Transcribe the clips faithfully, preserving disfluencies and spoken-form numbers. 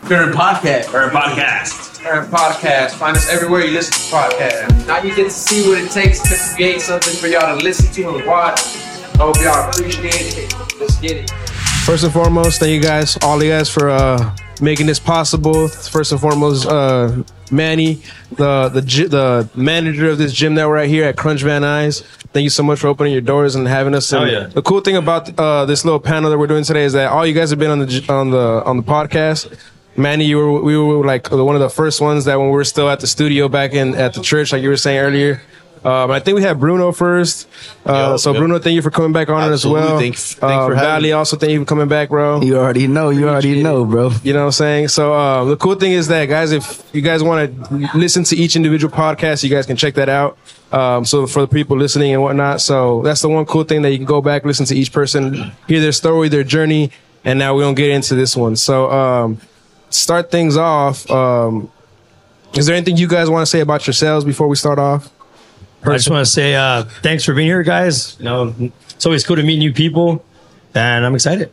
Current podcast. Current podcast. Current podcast. Find us everywhere you listen to podcasts. Now you get to see what it takes to create something for y'all to listen to and watch. Hope y'all appreciate it. Let's get it. First and foremost, thank you guys, all you guys, for uh, making this possible. First and foremost, uh, Manny, the the the manager of this gym that we're at here at Crunch Van Nuys. Thank you so much for opening your doors and having us. Oh, And yeah. The cool thing about uh, this little panel that we're doing today is that all you guys have been on the on the on the podcast. Manny, you were we were like one of the first ones that when we were still at the studio back in at the church, like you were saying earlier. Um, I think we had Bruno first. Uh, Yo, so yo. Bruno, thank you for coming back on Absolutely. it as well. Thanks- thanks uh, for having Valley, me. also thank you for coming back, bro. You already know. You already know, bro. You know what I'm saying? So uh, the cool thing is that, guys, if you guys want to listen to each individual podcast, you guys can check that out. Um, so for the people listening and whatnot. So that's the one cool thing that you can go back, listen to each person, hear their story, their journey, and now we're going to get into this one. So um, start things off. Um, is there anything you guys want to say about yourselves before we start off? I just want to say uh, thanks for being here, guys. You know, it's always cool to meet new people, and I'm excited.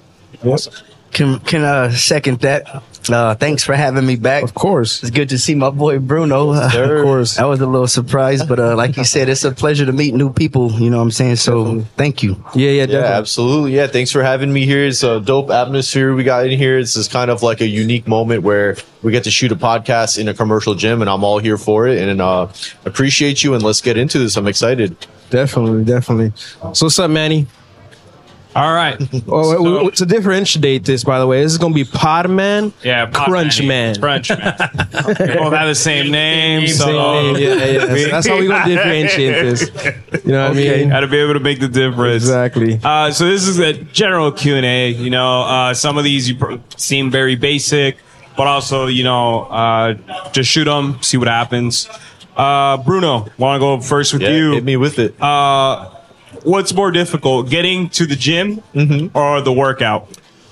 Can can uh second that. Uh, thanks for having me back. Of course. It's good to see my boy Bruno. Uh, Of course. That was a little surprise, but uh, like you said, it's a pleasure to meet new people. You know what I'm saying? So Definitely. thank you. Yeah, yeah, Yeah, definitely. absolutely. Yeah, thanks for having me here. It's a dope atmosphere we got in here. It's just kind of like a unique moment where we get to shoot a podcast in a commercial gym, and I'm all here for it. And uh, appreciate you. And let's get into this. I'm excited. Definitely, definitely. So what's up, Manny? All right. Oh, So- w- to differentiate this, by the way, this is going to be Podman, Yeah, Pop Crunch Manny. Man. Crunch Man. We both have the same name, so Same name, yeah, yeah. That's, that's how we going to differentiate this. You know what I mean? got to be able to make the difference. Exactly. Uh, so this is a general Q and A. You know, uh, some of these you pr- seem very basic, but also, you know, uh, just shoot them, see what happens. Uh, Bruno, want to go first with Yeah, you? hit me with it. Uh, what's more difficult, getting to the gym or the workout?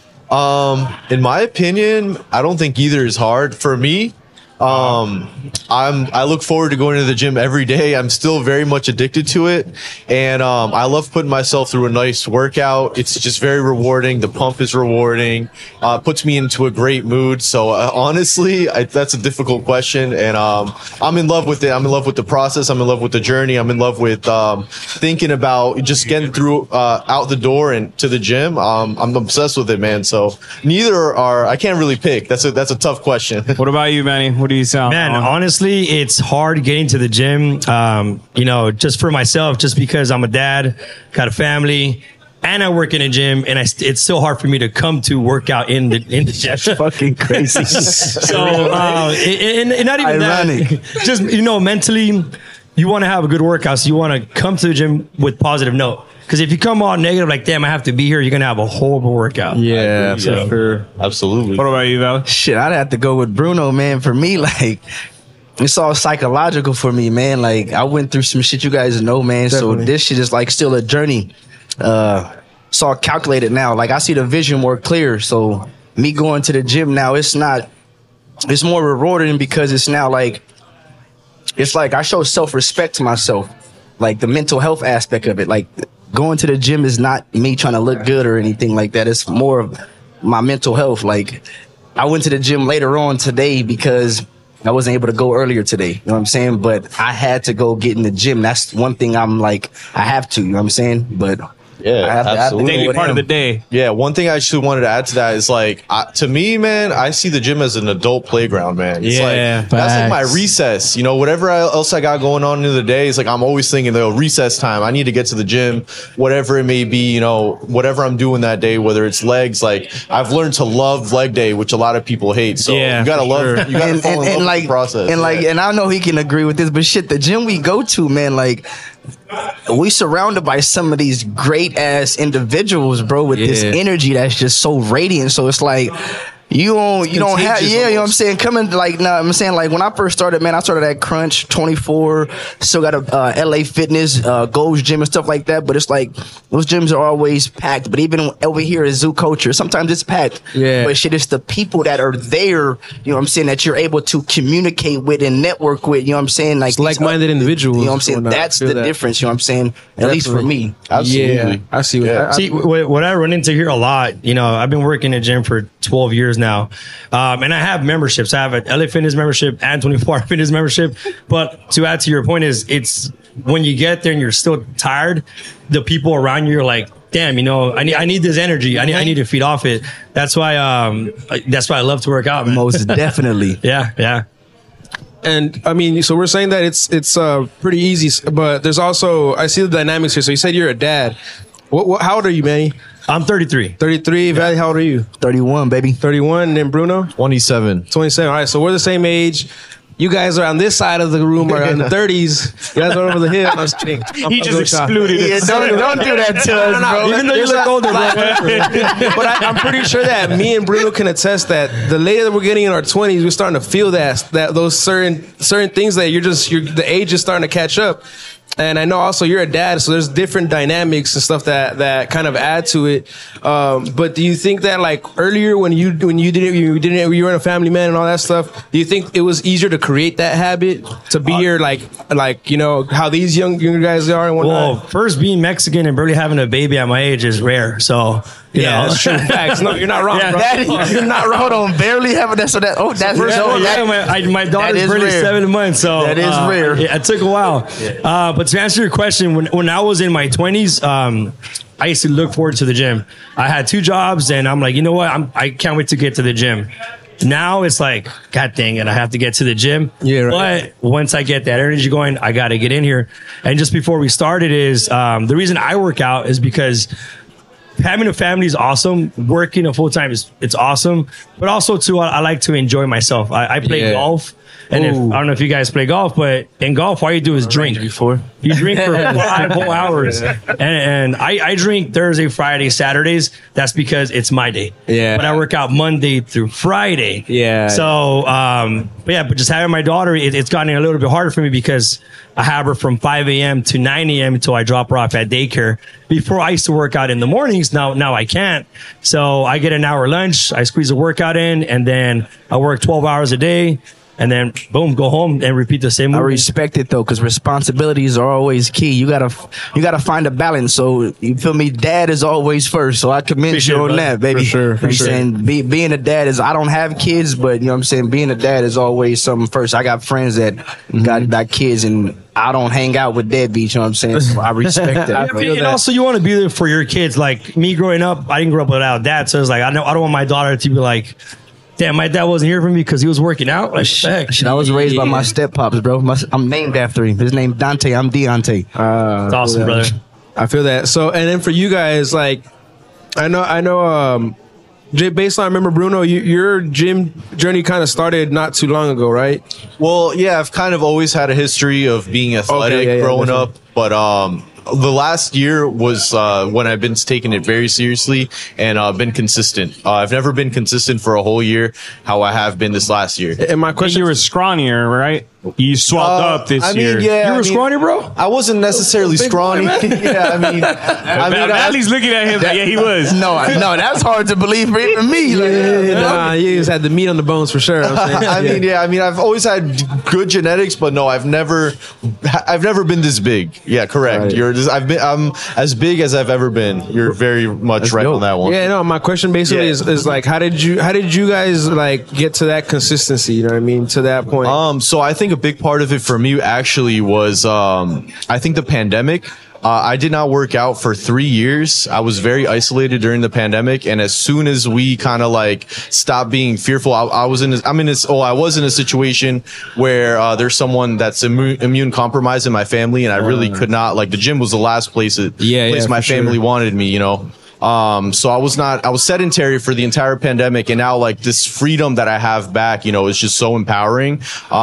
Um, in my opinion, I don't think either is hard for me. Um, I'm, I look forward to going to the gym every day. I'm still very much addicted to it. And, um, I love putting myself through a nice workout. It's just very rewarding. The pump is rewarding, uh, puts me into a great mood. So uh, honestly, I, that's a difficult question. And, um, I'm in love with it. I'm in love with the process. I'm in love with the journey. I'm in love with, um, thinking about just getting through, uh, out the door and to the gym. Um, I'm obsessed with it, man. So neither are, I can't really pick. That's a, that's a tough question. What about you, Manny? What do you sound? Man, on? honestly, it's hard getting to the gym. Um, you know, just for myself, just because I'm a dad, got a family, and I work in a gym, and I st- it's still hard for me to come to work out in the in the gym. Fucking crazy. So, uh, and, and not even Ironic. that. Just, you know, mentally, you want to have a good workout, so you want to come to the gym with positive note. Because if you come all negative, like, damn, I have to be here, you're going to have a horrible workout. Yeah, for Yeah. sure. Absolutely. What about you, Val? Shit, I'd have to go with Bruno, man. For me, like, it's all psychological for me, man. Like, I went through some shit you guys know, man. Definitely. So this shit is like still a journey. Uh, it's all calculated now. Like, I see the vision more clear. So me going to the gym now, it's not, it's more rewarding because it's now like, it's like I show self-respect to myself. Like the mental health aspect of it. Like going to the gym is not me trying to look good or anything like that. It's more of my mental health. Like I went to the gym later on today because I wasn't able to go earlier today. You know what I'm saying? But I had to go get in the gym. That's one thing I'm like, I have to, you know what I'm saying? But Yeah, I have to- I have to absolutely. go Daily with part of him. the day. Yeah, one thing I actually wanted to add to that is like, I, to me, man, I see the gym as an adult playground, man. It's Yeah, like, that's like my facts. recess. You know, whatever I- else I got going on in the day, it's like I'm always thinking, though, recess time. I need to get to the gym, whatever it may be. You know, whatever I'm doing that day, whether it's legs. Like I've learned to love leg day, which a lot of people hate. So Yeah, you gotta for love, sure. you gotta and, fall and, in love and with like the process. and like Yeah. and I know he can agree with this, but shit, the gym we go to, man, like we surrounded by some of these great ass individuals, bro, with this Yeah. energy that's just so radiant. So it's like you don't you don't have Contagious yeah, you know what I'm almost. saying? Coming like nah, I'm saying like when I first started, man, I started at Crunch twenty-four, still got a uh, L A Fitness, uh, Gold's Gym and stuff like that. But it's like those gyms are always packed. But even over here at Zoo Culture, sometimes it's packed. Yeah. But shit, it's the people that are there, you know what I'm saying, that you're able to communicate with and network with, you know what I'm saying? Like It's like-minded these- individuals. You know what I'm saying? whatnot. I That's feel the that. difference, you know what I'm saying? At least for Definitely. me. Absolutely. Yeah, I see. What, Yeah. I, See, what, what I run into here a lot, you know, I've been working in the gym for twelve years now. Um, and I have memberships. I have an L A Fitness membership and twenty-four hour Fitness membership. But to add to your point is it's when you get there and you're still tired, the people around you are like, damn, you know, I need, I need this energy. I need, I need to feed off it. That's why, um, that's why I love to work out, man. Most definitely. Yeah. Yeah. And I mean, so we're saying that it's it's uh, pretty easy, but there's also I see the dynamics here. So you said you're a dad. What, what how old are you, Manny? I'm thirty-three. thirty-three. Valley, how old are you? thirty-one, baby. thirty-one. And then Bruno? twenty-seven. twenty-seven. All right, so we're the same age. You guys are on this side of the room, or in the thirties. You guys are over the hip. I was kidding. He just excluded Yeah, it. don't, don't do that to us, bro. Even though you look older, bro. But I, I'm pretty sure that me and Bruno can attest that the later that we're getting in our twenties, we're starting to feel that that those certain certain things that you're just you're, the age is starting to catch up. And I know also you're a dad, so there's different dynamics and stuff that, that kind of add to it. Um, but do you think that like earlier when you when you didn't you didn't you were a family man and all that stuff, do you think it was easier to create that habit to be here like like you know how these young younger guys are and whatnot? Well, first being Mexican and barely having a baby at my age is rare. So you yeah, know. that's true. Facts. No, you're not wrong, Yeah, bro. That is, you're not right. Hold on, barely having that. So that oh, that's First no, of all, that- yeah, my, I, my daughter's is barely rare. seven months, so That is uh, rare. It, it took a while. Uh, but to answer your question, when when I was in my twenties, um, I used to look forward to the gym. I had two jobs, and I'm like, you know what? I'm, I can't wait to get to the gym. Now it's like, God dang it, I have to get to the gym. Yeah, right. But once I get that energy going, I got to get in here. And just before we started is um, the reason I work out is because having a family is awesome. Working a full time is it's awesome, but also too, I, I like to enjoy myself. I, I play Yeah. golf, and if, I don't know if you guys play golf, but in golf, all you do is drink. before. You drink for five whole hours, and, and I, I drink Thursday, Friday, Saturdays. That's because it's my day. Yeah. But I work out Monday through Friday. Yeah. So, um, but yeah, but just having my daughter, it, it's gotten a little bit harder for me because I have her from five a.m. to nine a.m. until I drop her off at daycare. Before I used to work out in the mornings. Now, now I can't. So I get an hour lunch. I squeeze a workout in, and then I work twelve hours a day. And then boom, go home and repeat the same I movie. respect it though, because responsibilities are always key. You gotta, you gotta find a balance. So you feel me? Dad is always first. So I commend Appreciate you on it, that, brother. baby. For sure, for You know what I'm sure. saying Be, being a dad is. I don't have kids, but you know what I'm saying. Being a dad is always something first. I got friends that got got kids, and I don't hang out with deadbeats. You know what I'm saying? So I respect that. Yeah, and also you want to be there for your kids. Like me growing up, I didn't grow up without a dad, so it's like I know I don't want my daughter to be like, damn, my dad wasn't here for me because he was working out. Like, heck. Shit, I was raised by my step pops, bro. My, I'm named after him. His name Dante. I'm Deontay. Uh, It's awesome, brother. I feel that. So, and then for you guys, like, I know, I know, um, J- based on, I remember Bruno, you, your gym journey kind of started not too long ago, right? Well, yeah, I've kind of always had a history of being athletic Okay, yeah, yeah, growing definitely. up, but um, the last year was uh, when I've been taking it very seriously and uh, been consistent. Uh, I've never been consistent for a whole year, how I have been this last year. And my Question, question you were scrawnier, right? You swelled Uh, up this I mean, year. yeah, You I were mean, scrawny, bro? I wasn't necessarily scrawny. yeah, I mean, I mean, I, Valley's looking at him like, yeah, he was. No, no, that's hard to believe for even me. Like, Yeah, nah, you just had the meat on the bones for sure. I'm saying. I mean, yeah, I mean, I've always had good genetics, but no, I've never, I've never been this big. Yeah, correct. Right. You're just, I've been, I'm as big as I've ever been. You're very much right dope. on that one. Yeah, no. My question basically Yeah. is, is like, how did you, how did you guys like get to that consistency? You know what I mean? To that point. Um, so I think a big part of it for me actually was, um, I think the pandemic. Uh, I did not work out for three years. I was very isolated during the pandemic, and as soon as we kind of like stopped being fearful, I, I was in. This, I'm in this. Oh, I was in a situation where uh, there's someone that's immu- immune compromised in my family, and I really could not. Like the gym was the last place. It, Yeah, place yeah, my for sure. family wanted me. You know. Um, so I was not, I was sedentary for the entire pandemic, and now like this freedom that I have back, you know, is just so empowering.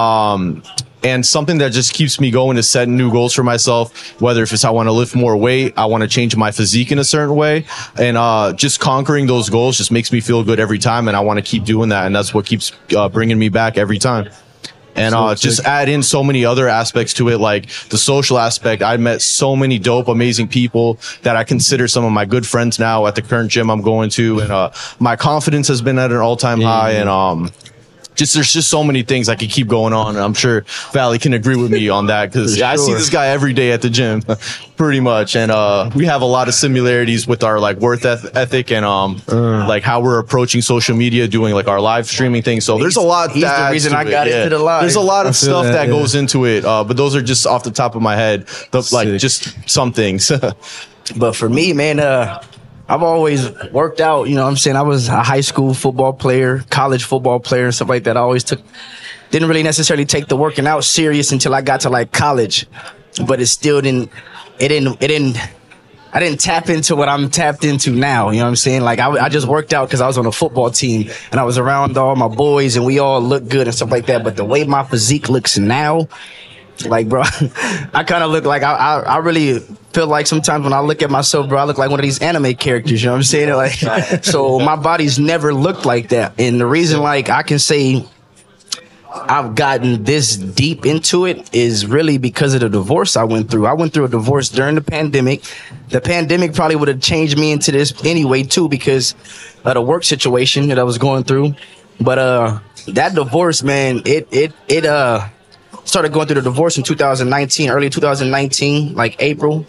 Um, and something that just keeps me going is setting new goals for myself, whether if it's I want to lift more weight, I want to change my physique in a certain way, and uh, just conquering those goals just makes me feel good every time, and I want to keep doing that, and that's what keeps uh, bringing me back every time. And uh, just add in so many other aspects to it, like the social aspect. I met so many dope, amazing people that I consider some of my good friends now at the current gym I'm going to. And uh, my confidence has been at an all-time high. And um, just there's just so many things I could keep going on. And I'm sure Valley can agree with me on that because For I see sure. this guy every day at the gym, pretty much. And uh, we have a lot of similarities with our like worth eth- ethic and um Uh. like how we're approaching social media, doing like our live streaming thing. So there's a lot. He's the that adds reason to I it, got yeah. into the live. There's a lot of feel stuff that, that, yeah. goes into it, uh, but those are just off the top of my head. The, like Sick. just some things. But for me, man, uh, I've always worked out. You know what I'm saying? I was a high school football player, college football player, and stuff like that. I always took, didn't really necessarily take the working out serious until I got to like college. But it still didn't, it didn't, it didn't, I didn't tap into what I'm tapped into now. You know what I'm saying? Like I, I just worked out because I was on a football team and I was around all my boys and we all looked good and stuff like that. But the way my physique looks now, like, bro, I kind of look like I, I I really feel like sometimes when I look at myself, bro, I look like one of these anime characters. You know what I'm saying? Like, so my body's never looked like that. And the reason, like, I can say I've gotten this deep into it is really because of the divorce I went through. I went through a divorce during the pandemic. The pandemic probably would have changed me into this anyway, too, because of the work situation that I was going through. But uh, that divorce, man, it it it uh. started going through the divorce in two thousand nineteen, early two thousand nineteen, like April.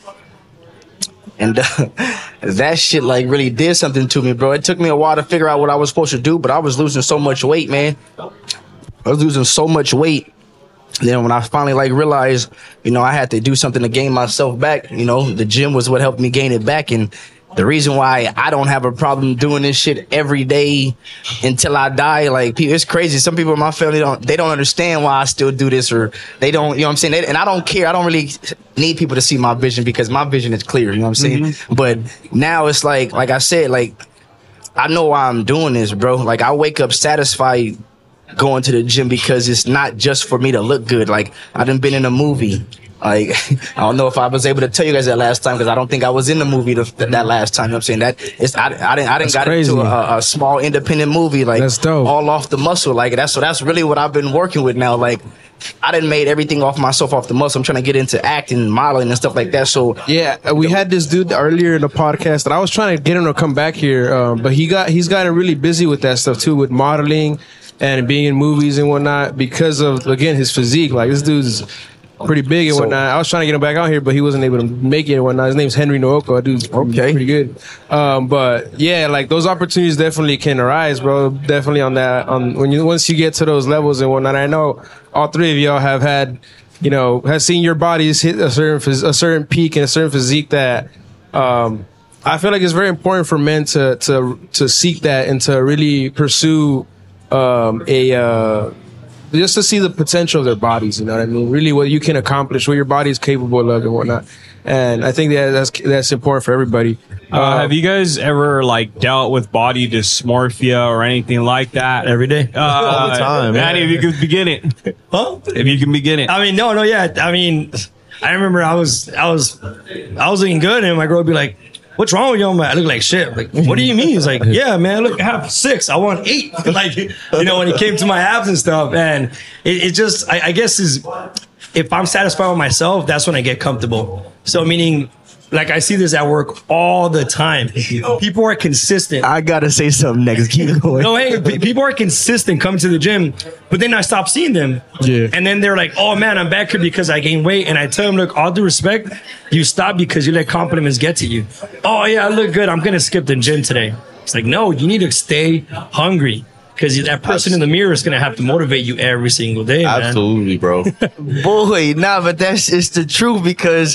And uh, that shit like really did something to me, bro. It took me a while to figure out what I was supposed to do, but I was losing so much weight, man. I was losing so much weight. Then when I finally like realized, you know, I had to do something to gain myself back, you know, the gym was what helped me gain it back. And the reason why I don't have a problem doing this shit every day until I die, like, people, it's crazy. Some people in my family don't, they don't understand why I still do this, or they don't, you know what I'm saying? They, and I don't care. I don't really need people to see my vision because my vision is clear, you know what I'm saying? Mm-hmm. But now it's like, like I said, like, I know why I'm doing this, bro. Like, I wake up satisfied going to the gym because it's not just for me to look good. Like, I done been in a movie. Like, I don't know if I was able to tell you guys that last time because I don't think I was in the movie the, that last time. You know what I'm saying? That it's I, I didn't I didn't That's got crazy. into a, a small independent movie like That's dope. all off the muscle. Like that's so that's really what I've been working with now. Like I didn't made everything off myself off the muscle. I'm trying to get into acting, modeling, and stuff like that. So Yeah, we had this dude earlier in the podcast that I was trying to get him to come back here, um, but he got he's gotten really busy with that stuff too, with modeling and being in movies and whatnot because of again his physique. Like this dude's pretty big and So- whatnot. I was trying to get him back out here, but he wasn't able to make it and whatnot. His name's Henry Nooko. That dude's Okay. pretty good. Um, but yeah, like those opportunities definitely can arise, bro. Definitely on that. On when you once you get to those levels and whatnot. I know all three of y'all have had, you know, have seen your bodies hit a certain phys- a certain peak and a certain physique that. Um, I feel like it's very important for men to to to seek that and to really pursue um, a. Uh, just to see the potential of their bodies, you know what I mean? Really what you can accomplish, what your body is capable of and whatnot. And I think that that's that's important for everybody. Uh, have you guys ever like dealt with body dysmorphia or anything like that? Every day. Uh, All the time, Manny, yeah. if you could begin it. Huh? If you can begin it. I mean, no, no, yeah. I mean, I remember I was, I was, I was looking good, and my girl would be like, "What's wrong with you, man? I look like shit." I'm like, what do you mean? He's like, "Yeah, man, look, I have six. I want eight." Like, you know, when it came to my abs and stuff, and it, it just, I, I guess, is if I'm satisfied with myself, that's when I get comfortable. So, meaning, like, I see this at work all the time. People are consistent. I gotta say something next. Keep going. No, hey, p- people are consistent coming to the gym, but then I stop seeing them. Yeah. And then they're like, "Oh man, I'm back here because I gained weight." And I tell them, "Look, all due respect, you stop because you let compliments get to you. Oh yeah, I look good. I'm gonna skip the gym today." It's like, no, you need to stay hungry because that person in the mirror is gonna have to motivate you every single day, man. Absolutely, bro. Boy, nah, but that's it's the truth because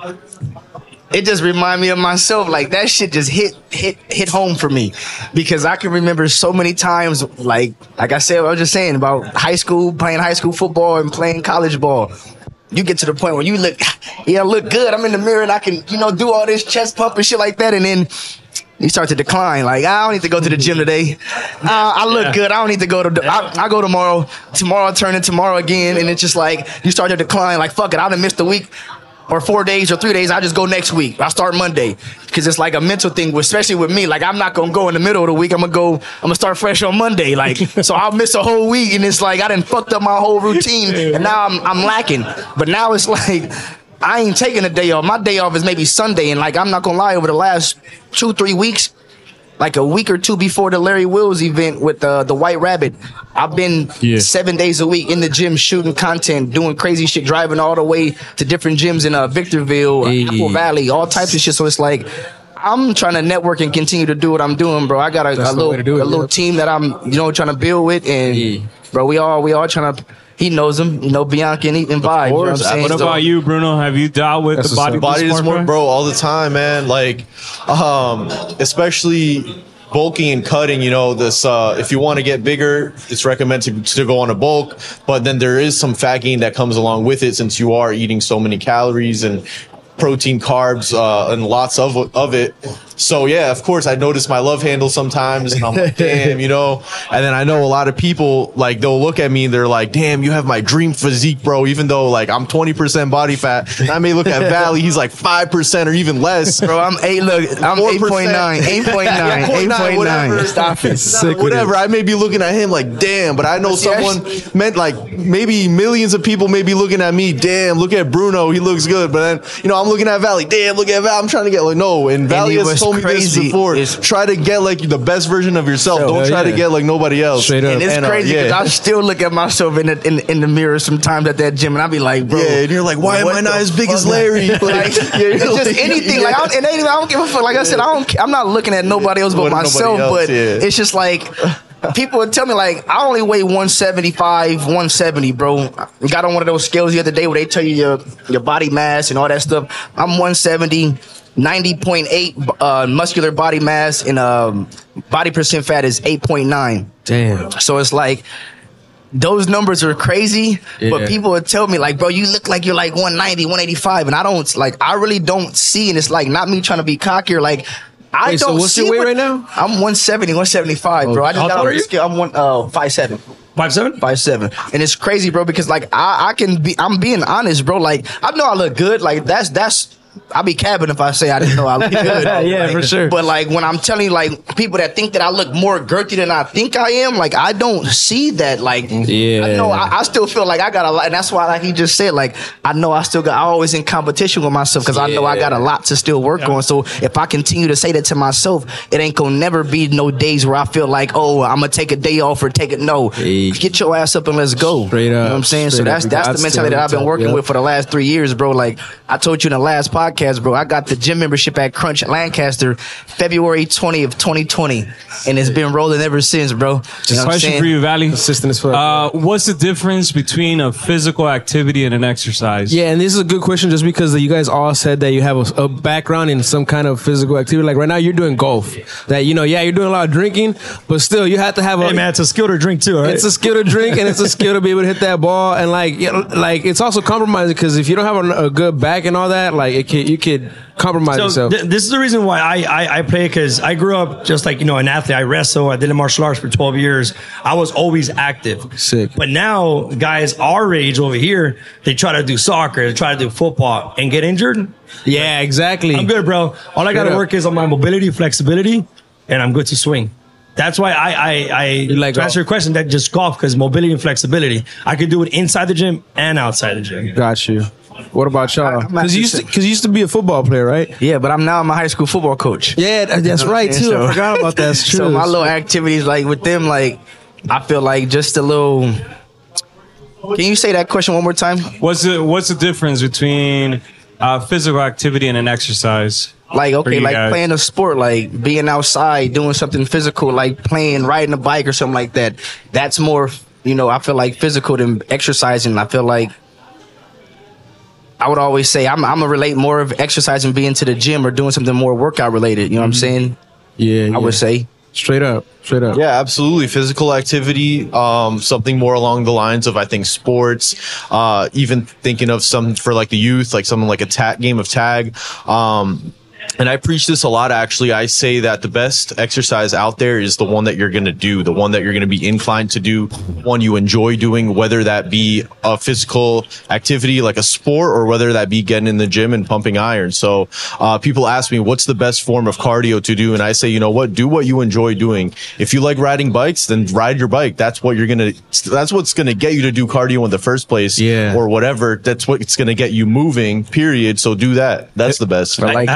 it just remind me of myself. Like that shit just hit hit hit home for me because I can remember so many times. Like like I said, I was just saying about high school, playing high school football and playing college ball. You get to the point where you look, yeah, I look good. I'm in the mirror and I can, you know, do all this chest pump and shit like that, and then you start to decline. Like, I don't need to go to the gym today. Uh, I look Yeah. good. I don't need to go to. I, I go tomorrow. Tomorrow, I'll turn in tomorrow again, and it's just like you start to decline. Like, fuck it, I done missed a week or four days or three days. I just go next week. I start Monday because it's like a mental thing, especially with me. Like, I'm not gonna go in the middle of the week. I'm gonna go. I'm gonna start fresh on Monday. Like, so I'll miss a whole week, and it's like I done fucked up my whole routine, and now I'm I'm lacking. But now it's like. I ain't taking a day off. My day off is maybe Sunday, and like I'm not gonna lie, over the last two, three weeks, like a week or two before the Larry Wills event with uh, the White Rabbit. I've been Yeah. seven days a week in the gym shooting content, doing crazy shit, driving all the way to different gyms in uh, Victorville, Hey. Apple Valley, all types of shit. So it's like I'm trying to network and continue to do what I'm doing, bro. I got a, That's a the little way to do it, a little yeah. team that I'm you know trying to build with, and Yeah. bro, we all we all trying to. He knows him, you know, Bianca and, and Vibe. You know what I'm course. saying? What So- about you, Bruno? Have you dealt with That's the what's body up. Body dysmorphia? dysmorphia, bro, all the time, man. Like, um, especially bulking and cutting. You know, this uh, if you want to get bigger, it's recommended to, to go on a bulk. But then there is some fat gain that comes along with it, since you are eating so many calories and protein, carbs, uh, and lots of of it. So yeah, of course, I notice my love handle sometimes, and I'm like, damn, you know. And then I know a lot of people, like, they'll look at me and they're like, damn, you have my dream physique, bro. Even though like I'm twenty percent body fat, and I may look at Valley, he's like five percent or even less. Bro, I'm eight. Look, I'm four eight point nine. percent. Eight point nine. Yeah, Eight point whatever. nine. Stop it. Sick with Whatever. it. I may be looking at him like, damn, but I know See, I- someone meant like maybe millions of people may be looking at me. Damn, look at Bruno, he looks good. But then, you know, I'm looking at Valley. Damn, look at Val. I'm trying to get like no. And Valley it has was told me this crazy. before. It's- Try to get like the best version of yourself. So, Don't hell try to yeah. get like nobody else. Straight up. And it's And, uh, crazy because yeah. I still look at myself in the in, in the mirror sometimes at that gym, and I be like, bro. Yeah, and you're like, why am what I not the as big as fuck? Larry? Like, Like, yeah, you're it's just like- anything. Like, I don't, it ain't even, I don't give a fuck. Like I said, I don't. I'm not looking at nobody else but What nobody myself. else, but yeah. it's just like people would tell me like I only weigh one seventy-five, one seventy, bro. I got on one of those scales the other day where they tell you your your body mass and all that stuff. I'm one seventy. ninety point eight uh, muscular body mass and um, body percent fat is eight point nine. Damn. So it's like those numbers are crazy, Yeah. but people would tell me like, bro, you look like you're like one ninety, one eighty-five, and I don't like, I really don't see, and it's like not me trying to be cocky or like. I Wait, so don't what's see your weight what- right now? I'm one seventy, one seventy-five, bro. I just how got tall on are the you? scale. I'm one uh five seven. Five seven? Five seven, and it's crazy, bro. Because like I, I can be, I'm being honest, bro. Like I know I look good. Like that's that's. I'll be capping if I say I didn't know I look good. Yeah, Like, for sure. But like when I'm telling you, like people that think that I look more girthy than I think I am, like I don't see that. Like, Yeah. I know I, I still feel like I got a lot, and that's why, like he just said, like I know I still got. I always in competition with myself because I know I got a lot to still work on. So if I continue to say that to myself, it ain't gonna never be no days where I feel like, oh, I'm gonna take a day off or take it. No, Hey. get your ass up and let's go. Straight You know up. what I'm saying? So Straight that's up. that's God's the mentality still that I've been on top, working yep. with for the last three years, bro. Like I told you in the last podcast, bro, I got the gym membership at Crunch Lancaster February twentieth, twenty twenty, and it's been rolling ever since, bro. You know what I'm Question saying? for you, Valley. Consistent as fuck. Uh, what's the difference between a physical activity and an exercise? Yeah, and this is a good question just because you guys all said that you have a, a background in some kind of physical activity. Like right now, you're doing golf. That, you know, yeah, you're doing a lot of drinking, but still, you have to have a. Hey, man, it's a skill to drink too, all right? It's a skill to drink, and it's a skill to be able to hit that ball, and like, you know, like it's also compromising because if you don't have a, a good back and all that, like it can, you could compromise So yourself. th- this is the reason why I, I, I play, because I grew up just like, you know, an athlete. I wrestle. I did martial arts for twelve years. I was always active. Sick. But now guys our age over here, they try to do soccer, they try to do football and get injured. Yeah, exactly. I'm good, bro. All I got to up. work is on my mobility, flexibility, and I'm good to swing. That's why I, I, I like to answer golf? your question, that just golf, because mobility and flexibility. I can do it inside the gym and outside the gym. Got you. What about y'all? I'm Because you used to, actually- because you used to be a football player, right? Yeah, but I'm now I'm a high school football coach. Yeah, that- that's right too. So- I forgot about that. That's true. So my little activities, like with them, like I feel like just a little. Can you say that question one more time? What's the What's the difference between uh, physical activity and an exercise? Like For okay, you like guys. playing a sport, like being outside, doing something physical, like playing, riding a bike or something like that. That's more, you know, I feel like physical than exercising. I feel like I would always say I'm I'm gonna relate more of exercising, being to the gym or doing something more workout related. You know what I'm saying? yeah, I would say. straight up, straight up. Yeah, absolutely. Physical activity, um, something more along the lines of, I think, sports, uh, even thinking of some for like the youth, like something like a ta- game of tag. Um, and I preach this a lot, actually. I say that the best exercise out there is the one that you're going to do, the one that you're going to be inclined to do, one you enjoy doing, whether that be a physical activity like a sport or whether that be getting in the gym and pumping iron. So uh, people ask me, what's the best form of cardio to do? And I say, you know what? Do what you enjoy doing. If you like riding bikes, then ride your bike. That's what you're going to, that's what's going to get you to do cardio in the first place. Yeah. Or whatever. That's what's going to get you moving, period. So do that. That's the best. I like I have, that. I have I a like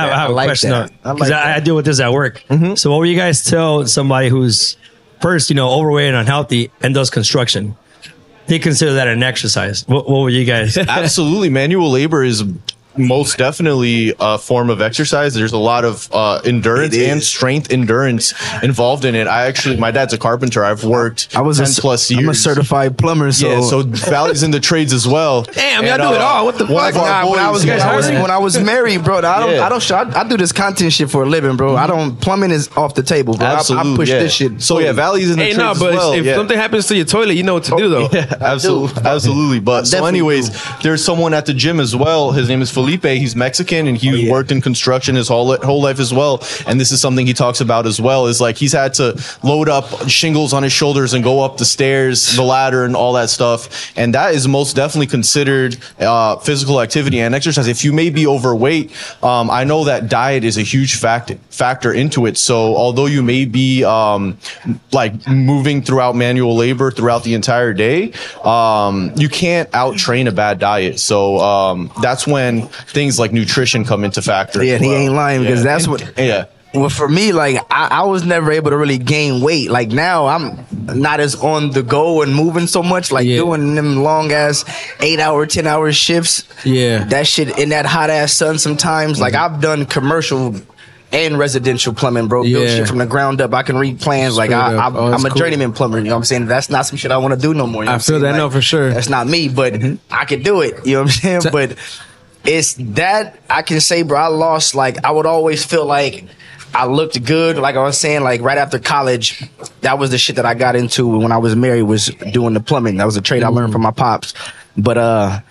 question that. though, I because like I, that. I deal with this at work. So what would you guys tell somebody who's first, you know, overweight and unhealthy and does construction? They consider that an exercise. What, what would you guys? Absolutely. Manual labor is most definitely a form of exercise. There's a lot of uh, endurance It and is. strength endurance involved in it. I actually, my dad's a carpenter. I've worked I was ten a, c- plus years. I'm a certified plumber, so. Yeah, so Valley's in the trades as well. Damn, y'all And, do it uh, all. What the one fuck? of our Nah, when I was boys- when I was, when I was married, bro, I don't Yeah. I don't I, I do this content shit for a living, bro. I don't plumbing is off the table, bro. I, Absolutely, I push yeah. this shit. So yeah, Valley's in the Hey, trades no, as but well. if yeah. something happens to your toilet, you know what to do though. Yeah, absolutely, absolutely. But so, definitely anyways, do. there's someone at the gym as well. His name is Felipe. He's Mexican, and he Oh, yeah. worked in construction his whole whole life as well. And this is something he talks about as well. Is like he's had to load up shingles on his shoulders and go up the stairs, the ladder, and all that stuff. And that is most definitely considered uh, physical activity and exercise. If you may be overweight, um, I know that diet is a huge fact factor into it. So although you may be um, like moving throughout manual labor throughout the entire day, um, you can't out train a bad diet. So um, that's when things like nutrition come into factor. Yeah, as he well. ain't lying because Yeah. that's what. Yeah. Well, for me, like I, I was never able to really gain weight. Like now, I'm not as on the go and moving so much. Like Yeah. doing them long ass eight hour, ten hour shifts. Yeah. that shit in that hot ass sun. Sometimes, like I've done commercial and residential plumbing, bro. Built Yeah. shit from the ground up. I can read plans. Like I, Straight I, up. Oh, that's I'm a cool. journeyman plumber. You know what I'm saying? That's not some shit I want to do no more. You know I what I'm feel saying? that, no, Like, for sure. That's not me, but I could do it. You know what I'm saying? So- but it's that I can say, bro. I lost. Like I would always feel like I looked good. Like I was saying, like right after college, that was the shit that I got into when I was married. Was doing the plumbing. That was a trade I learned from my pops. But uh,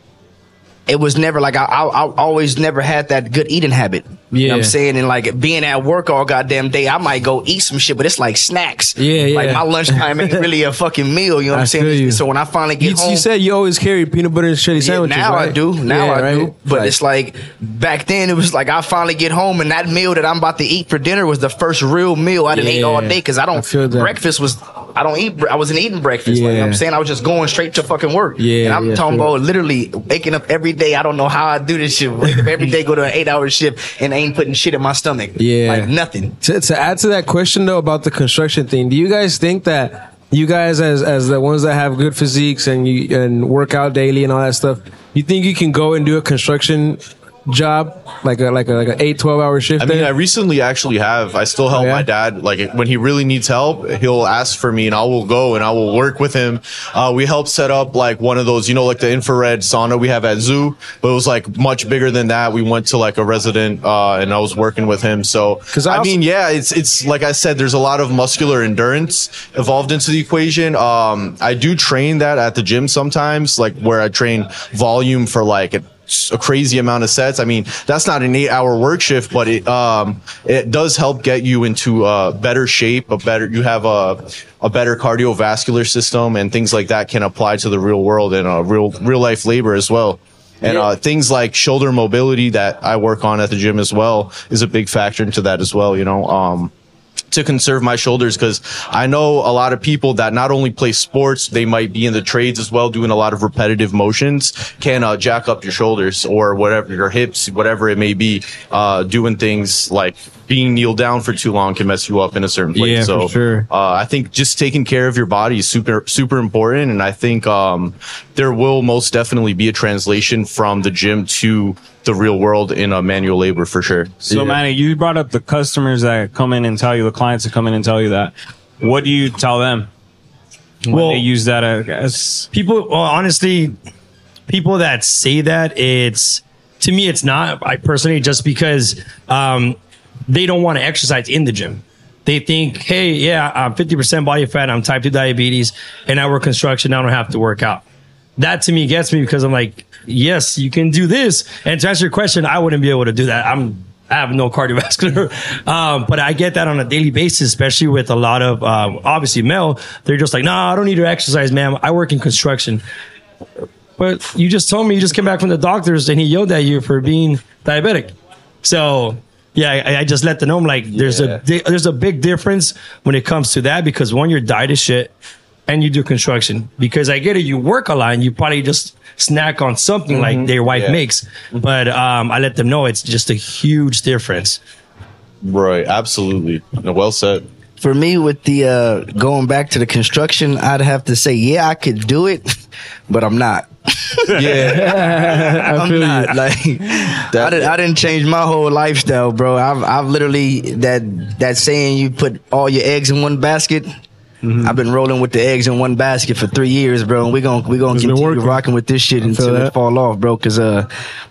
it was never like I, I, I always never had that good eating habit. You know what I'm Yeah. saying? And like being at work all goddamn day, I might go eat some shit, but it's like snacks. Yeah, yeah. Like my lunchtime ain't really a fucking meal. You know what I I'm saying? feel you. So when I finally get You, home, you said you always carry peanut butter and shitty yeah, sandwiches. now right? I do. Now Yeah, I right? do. But Like- it's like back then it was like I finally get home and that meal that I'm about to eat for dinner was the first real meal I didn't eat all Yeah, day because I don't I feel that. breakfast was I don't eat bre- I wasn't eating breakfast. Like, you know what I'm Yeah. saying? I was just going straight to fucking work. Yeah, And I'm yeah, talking true. about literally waking up every day. I don't know how I do this shit. Wake up every day, go to an eight hour shift and ain't putting shit in my stomach. Yeah. Like nothing. To, to add to that question though about the construction thing, do you guys think that you guys as as the ones that have good physiques and you and work out daily and all that stuff, you think you can go and do a construction job like a like a like an eight, twelve hour shift I mean, there? I recently actually have. I still help Oh, yeah? my dad. Like when he really needs help, he'll ask for me, and I will go and I will work with him. Uh, we helped set up like one of those, you know, like the infrared sauna we have at Zoo, but it was like much bigger than that. We went to like a resident, uh, and I was working with him. So, 'Cause I I, also- mean, yeah, it's it's like I said, there's a lot of muscular endurance involved into the equation. Um, I do train that at the gym sometimes, like where I train volume for like a a crazy amount of sets. I mean, that's not an eight hour work shift, but it, um, it does help get you into a better shape, a better, you have a, a better cardiovascular system and things like that can apply to the real world and uh, real, real life labor as well. And uh, things like shoulder mobility that I work on at the gym as well is a big factor into that as well, you know, um, to conserve my shoulders because I know a lot of people that not only play sports, they might be in the trades as well, doing a lot of repetitive motions, can uh, jack up your shoulders or whatever, your hips, whatever it may be. Uh, doing things like being kneeled down for too long can mess you up in a certain place. Yeah, so for sure. uh, I think just taking care of your body is super, super important. And I think um, there will most definitely be a translation from the gym to the real world in uh, manual labor for sure. So, Manny, you brought up the customers that come in and tell you, the clients that come in and tell you that. What do you tell them when Well- they use that as? People, well, honestly, people that say that, it's to me, it's not. I personally, just because um, they don't want to exercise in the gym. They think, hey, yeah, I'm fifty percent body fat, I'm type two diabetes, and I work construction, I don't have to work out. That to me gets me because I'm like, yes, you can do this. And to answer your question, I wouldn't be able to do that. I'm I have no cardiovascular, um, but I get that on a daily basis, especially with a lot of um, obviously male. They're just like, nah, I don't need to exercise, man. I work in construction. But you just told me you just came back from the doctors and he yelled at you for being diabetic. So yeah, I, I just let them know. I'm like, there's Yeah. a di- there's a big difference when it comes to that because one, your diet is shit. and you do construction. Because I get it, you work a lot and you probably just snack on something Mm-hmm. like their wife Yeah. makes. But um, I let them know it's just a huge difference. Right. Absolutely. No, well said. For me, with the uh, going back to the construction, I'd have to say, yeah, I could do it, but I'm not. Yeah. I'm feel not you. like I, did, I didn't change my whole lifestyle, bro. I've I've literally that that saying you put all your eggs in one basket. Mm-hmm. I've been rolling with the eggs in one basket for three years, bro. And we're gonna we gonna It's been continue working. rocking with this shit feel until that. it fall off, bro. Cause uh,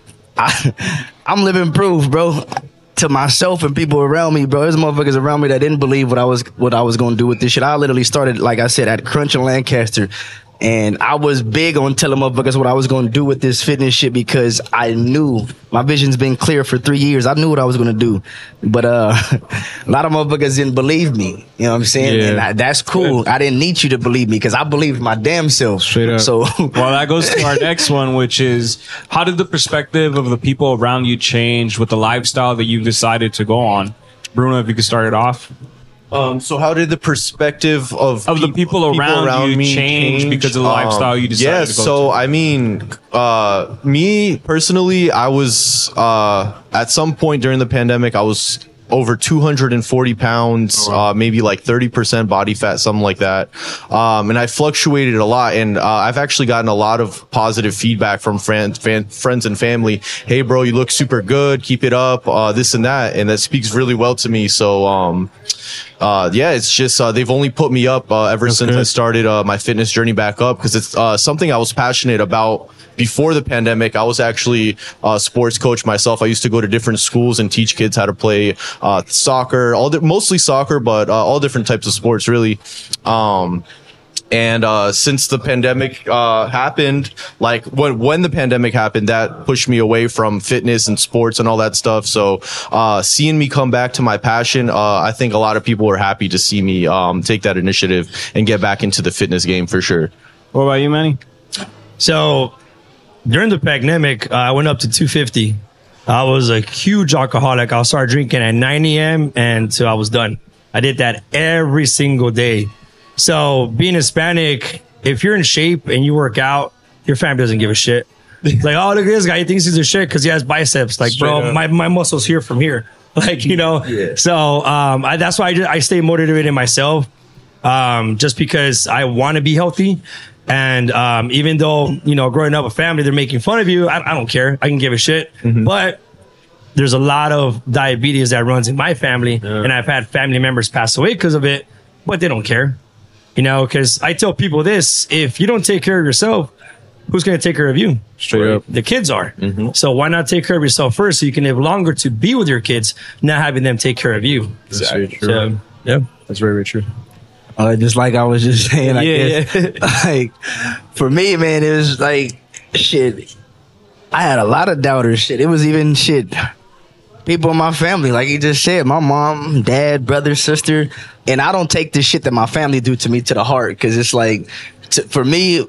I I'm living proof, bro. To myself and people around me, bro. There's motherfuckers around me that didn't believe what I was what I was gonna do with this shit. I literally started, like I said, at Crunch in Lancaster. And I was big on telling motherfuckers what I was going to do with this fitness shit because I knew my vision's been clear for three years. I knew what I was going to do. But uh, a lot of motherfuckers didn't believe me. You know what I'm saying? Yeah. And I, that's cool. I didn't need you to believe me because I believed my damn self. Straight up. So, Well, that goes to our next one, which is how did the perspective of the people around you change with the lifestyle that you decided to go on? Bruno, if you could start it off. Um, so how did the perspective of Of the people around you change because of the lifestyle you decided yeah, to go so to? I mean, uh, me personally, I was uh, at some point during the pandemic, I was over two hundred forty pounds, uh, maybe like thirty percent body fat, something like that. Um, and I fluctuated a lot. And uh, I've actually gotten a lot of positive feedback from friends, fan, friends and family. Hey, bro, you look super good. Keep it up. Uh, this and that. And that speaks really well to me. So, um, uh, yeah, it's just, uh, they've only put me up, uh, ever since good. I started, uh, my fitness journey back up. Cause it's, uh, something I was passionate about before the pandemic. I was actually a sports coach myself. I used to go to different schools and teach kids how to play, uh, soccer, all di- mostly soccer, but, uh, all different types of sports, really. Um, And uh, since the pandemic uh, happened, like when when the pandemic happened, that pushed me away from fitness and sports and all that stuff. So uh, seeing me come back to my passion, uh, I think a lot of people were happy to see me um, take that initiative and get back into the fitness game for sure. What about you, Manny? So during the pandemic, uh, I went up to two fifty. I was a huge alcoholic. I started drinking at nine a.m. and so I was done. I did that every single day. So being Hispanic, if you're in shape and you work out, your family doesn't give a shit. It's like, oh, look at this guy. He thinks he's a shit because he has biceps. Like, Straight bro, up. my, my muscles here from here. Like, you know, so um, I, that's why I, just, I stay motivated myself um, just because I want to be healthy. And um, even though, you know, growing up with family, they're making fun of you, I, I don't care. I can give a shit. But there's a lot of diabetes that runs in my family. And I've had family members pass away because of it, but they don't care. You know, because I tell people this, if you don't take care of yourself, who's going to take care of you? Straight up. The kids are. So why not take care of yourself first so you can live longer to be with your kids, not having them take care of you? That's very true. So, yeah. That's very, very true. Uh, just like I was just saying, I Yeah, guess, like for me, man, it was like shit. I had a lot of doubters. Shit, it was even shit. People in my family, like you just said, my mom, dad, brother, sister, and I don't take the shit that my family do to me to the heart because it's like, t- for me,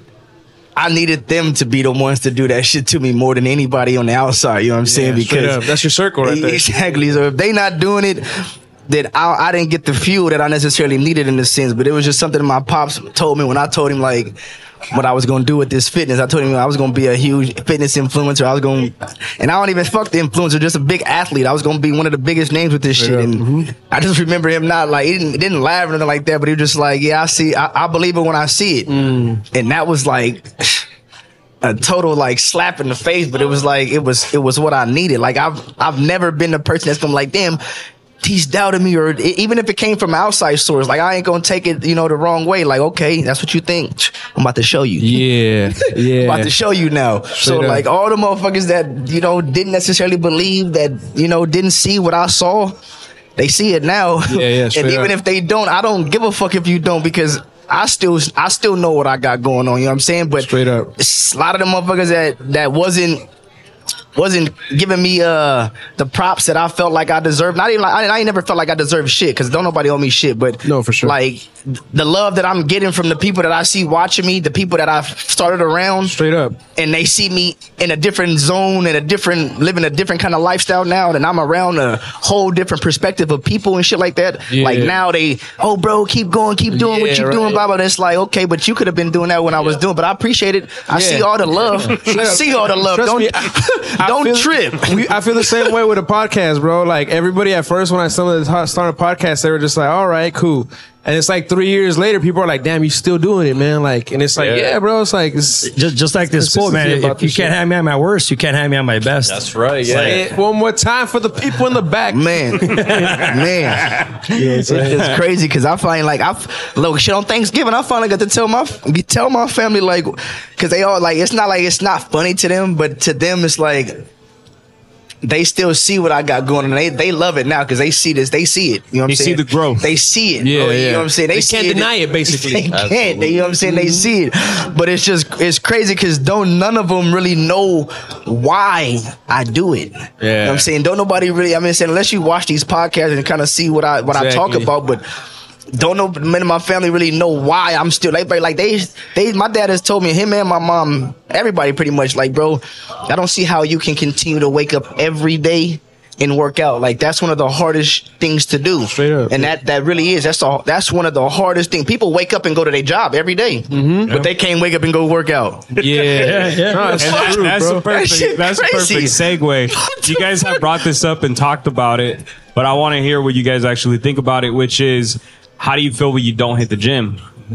I needed them to be the ones to do that shit to me more than anybody on the outside. You know what I'm saying? Yeah, straight up. That's your circle right there. Exactly. So if they not doing it, then I, I didn't get the fuel that I necessarily needed in a sense. But it was just something my pops told me when I told him like what I was going to do with this fitness. I told him I was going to be a huge fitness influencer. I was going, and I don't even fuck the influencer, just a big athlete. I was going to be one of the biggest names with this shit. up. And Mhm. I just remember him not like, he didn't, he didn't laugh or anything like that, but he was just like, yeah, I see, I, I believe it when I see it. And that was like a total like slap in the face, but it was like, it was, it was what I needed. Like I've, I've never been the person that's gonna like, damn, he's doubting me, or even if it came from outside source, like I ain't gonna take it, you know, the wrong way. Like, okay, that's what you think. I'm about to show you. Yeah. Yeah. I'm about to show you now. So up. like all the motherfuckers that, you know, didn't necessarily believe, that, you know, didn't see what I saw, they see it now. Yeah, yeah, And straight even up. if they don't, I don't give a fuck if you don't, because I still, I still know what I got going on. You know what I'm saying? But Straight up. it's a lot of the motherfuckers that that wasn't wasn't giving me uh the props that I felt like I deserved. Not even like I, I ain't never felt like I deserved shit, because don't nobody owe me shit. But No, for sure. Like the love that I'm getting from the people that I see watching me, the people that I've started around, Straight up. and they see me in a different zone, in a different, living a different kind of lifestyle now, and I'm around a whole different perspective of people and shit like that. Yeah. Like now they, oh bro, keep going, keep doing what Yeah, you're right. doing, blah, blah. It's like, okay, but you could have been doing that when I was doing, but I appreciate it. I Yeah. see all the love. I see all the love. Trust Don't, me, I- I don't feel- trip. We, I feel the same way with a podcast, bro. Like everybody at first, when I started started a podcast, they were just like, "All right, cool." And it's like three years later, people are like, "Damn, you still doing it, man!" Like, and it's like, Yeah. "Yeah, bro." It's like, it's, Just, just like this quote, man. Consistency about If you this can't shit. have me at my worst, you can't have me at my best. That's right. Say it one more time for the people in the back. Man, man, it's, it's crazy because I find like I look shit on Thanksgiving. I finally got to tell my tell my family like because they all like it's not like it's not funny to them, but to them it's like they still see what I got going on. They they love it now because they see this. They see it. You know what I'm They saying? see the growth. They see it. Yeah, bro. You yeah. know what I'm saying? They, They see can't deny it, basically. They can't. They, you know what I'm saying? They see it. But it's just it's crazy because don't none of them really know why I do it. You know what I'm saying? Don't nobody really. I mean, saying unless you watch these podcasts and kind of see what I what I talk Exactly. about, but. Don't know, men of my family really know why I'm still like, like they, they, my dad has told me, him and my mom, everybody pretty much like, bro, I don't see how you can continue to wake up every day and work out. Like that's one of the hardest things to do. Straight up. And that, that really is, that's all, that's one of the hardest things. People wake up and go to their job every day, Mm-hmm. but they can't wake up and go work out. Yeah, Yeah, yeah. No, it's And that- true, that's bro. a perfect. That shit That's a crazy. perfect segue. You guys have brought this up and talked about it, but I want to hear what you guys actually think about it. Which is, how do you feel when you don't hit the gym?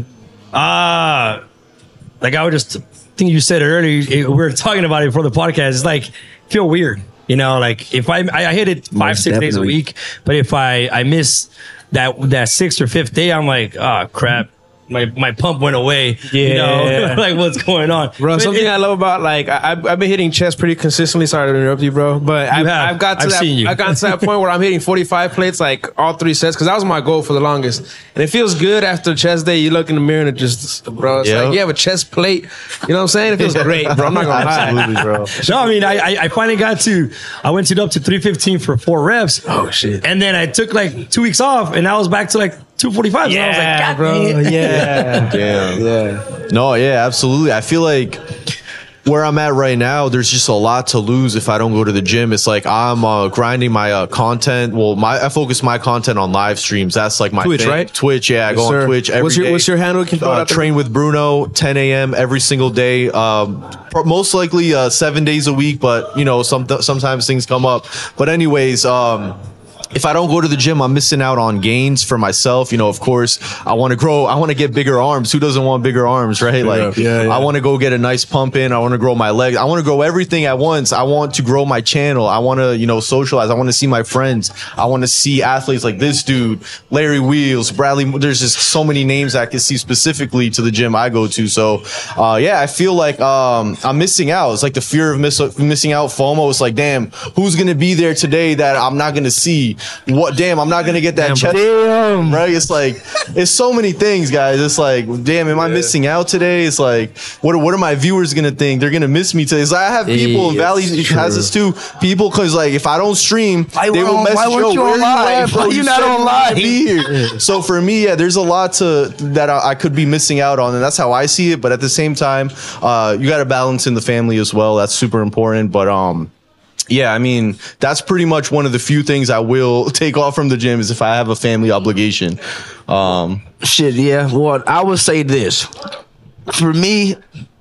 Uh, like I would just think you said it earlier. it- we were talking about it before the podcast. It's like feel weird, you know. Like if I I, I hit it five Most six days a definitely. week, but if I I miss that that sixth or fifth day, I'm like, oh crap. My my pump went away. You know, Yeah. like what's going on, Bro, But something it- I love about like I, I've I've been hitting chest pretty consistently. Sorry to interrupt you, bro, but I've, have. I've got to I've that. seen you. I've gotten to that point where I'm hitting forty-five plates like all three sets because that was my goal for the longest, and it feels good after chest day. You look in the mirror and it just, bro, it's Yeah. like you have a chest plate. You know what I'm saying? It feels great, bro. I'm not gonna lie. Absolutely, bro. No, I mean, I, I I finally got to, I went to up to three fifteen for four reps. Oh shit. And then I took like two weeks off and I was back to like two forty-five. So I was like, God, bro. dang it. Yeah. Damn. Yeah. No, yeah, absolutely. I feel like where I'm at right now, there's just a lot to lose if I don't go to the gym. It's like I'm uh, grinding my uh, content. Well, my I focus my content on live streams. That's like my Twitch, thing. right? Twitch, yeah. I Yes, go sir. on Twitch every What's your- day. what's your handle? You can throw it uh, out there. Train with Bruno, ten a.m. every single day. Um, pro- most likely uh, seven days a week, but you know, some sometimes things come up. But anyways, um. If I don't go to the gym, I'm missing out on gains for myself. You know, of course, I want to grow. I want to get bigger arms. Who doesn't want bigger arms, right? Like, Yeah, yeah. I want to go get a nice pump in. I want to grow my legs. I want to grow everything at once. I want to grow my channel. I want to, you know, socialize. I want to see my friends. I want to see athletes like this dude, Larry Wheels, Bradley. There's just so many names I can see specifically to the gym I go to. So, uh, yeah, I feel like um, I'm missing out. It's like the fear of miss- missing out, FOMO. It's like, damn, who's going to be there today that I'm not going to see? What? Damn, I'm not going to get that chest. Damn. Right? It's like, it's so many things, guys. It's like, damn, am I missing out today? It's like, what are, what are my viewers going to think? They're going to miss me today. It's like, I have people, and Yeah, Valley it's has true. this too, people, because like, if I don't stream, Why they will weren't- message, why weren't yo, you where on you at, live? bro? Why you You not said on you were live?" gonna Be here. So for me, yeah, there's a lot to that I, I could be missing out on, and that's how I see it. But at the same time, uh, you got to balance in the family as well. That's super important. But um, yeah, I mean, that's pretty much one of the few things I will take off from the gym is if I have a family obligation. Um, Shit, yeah. Well, I would say this. For me,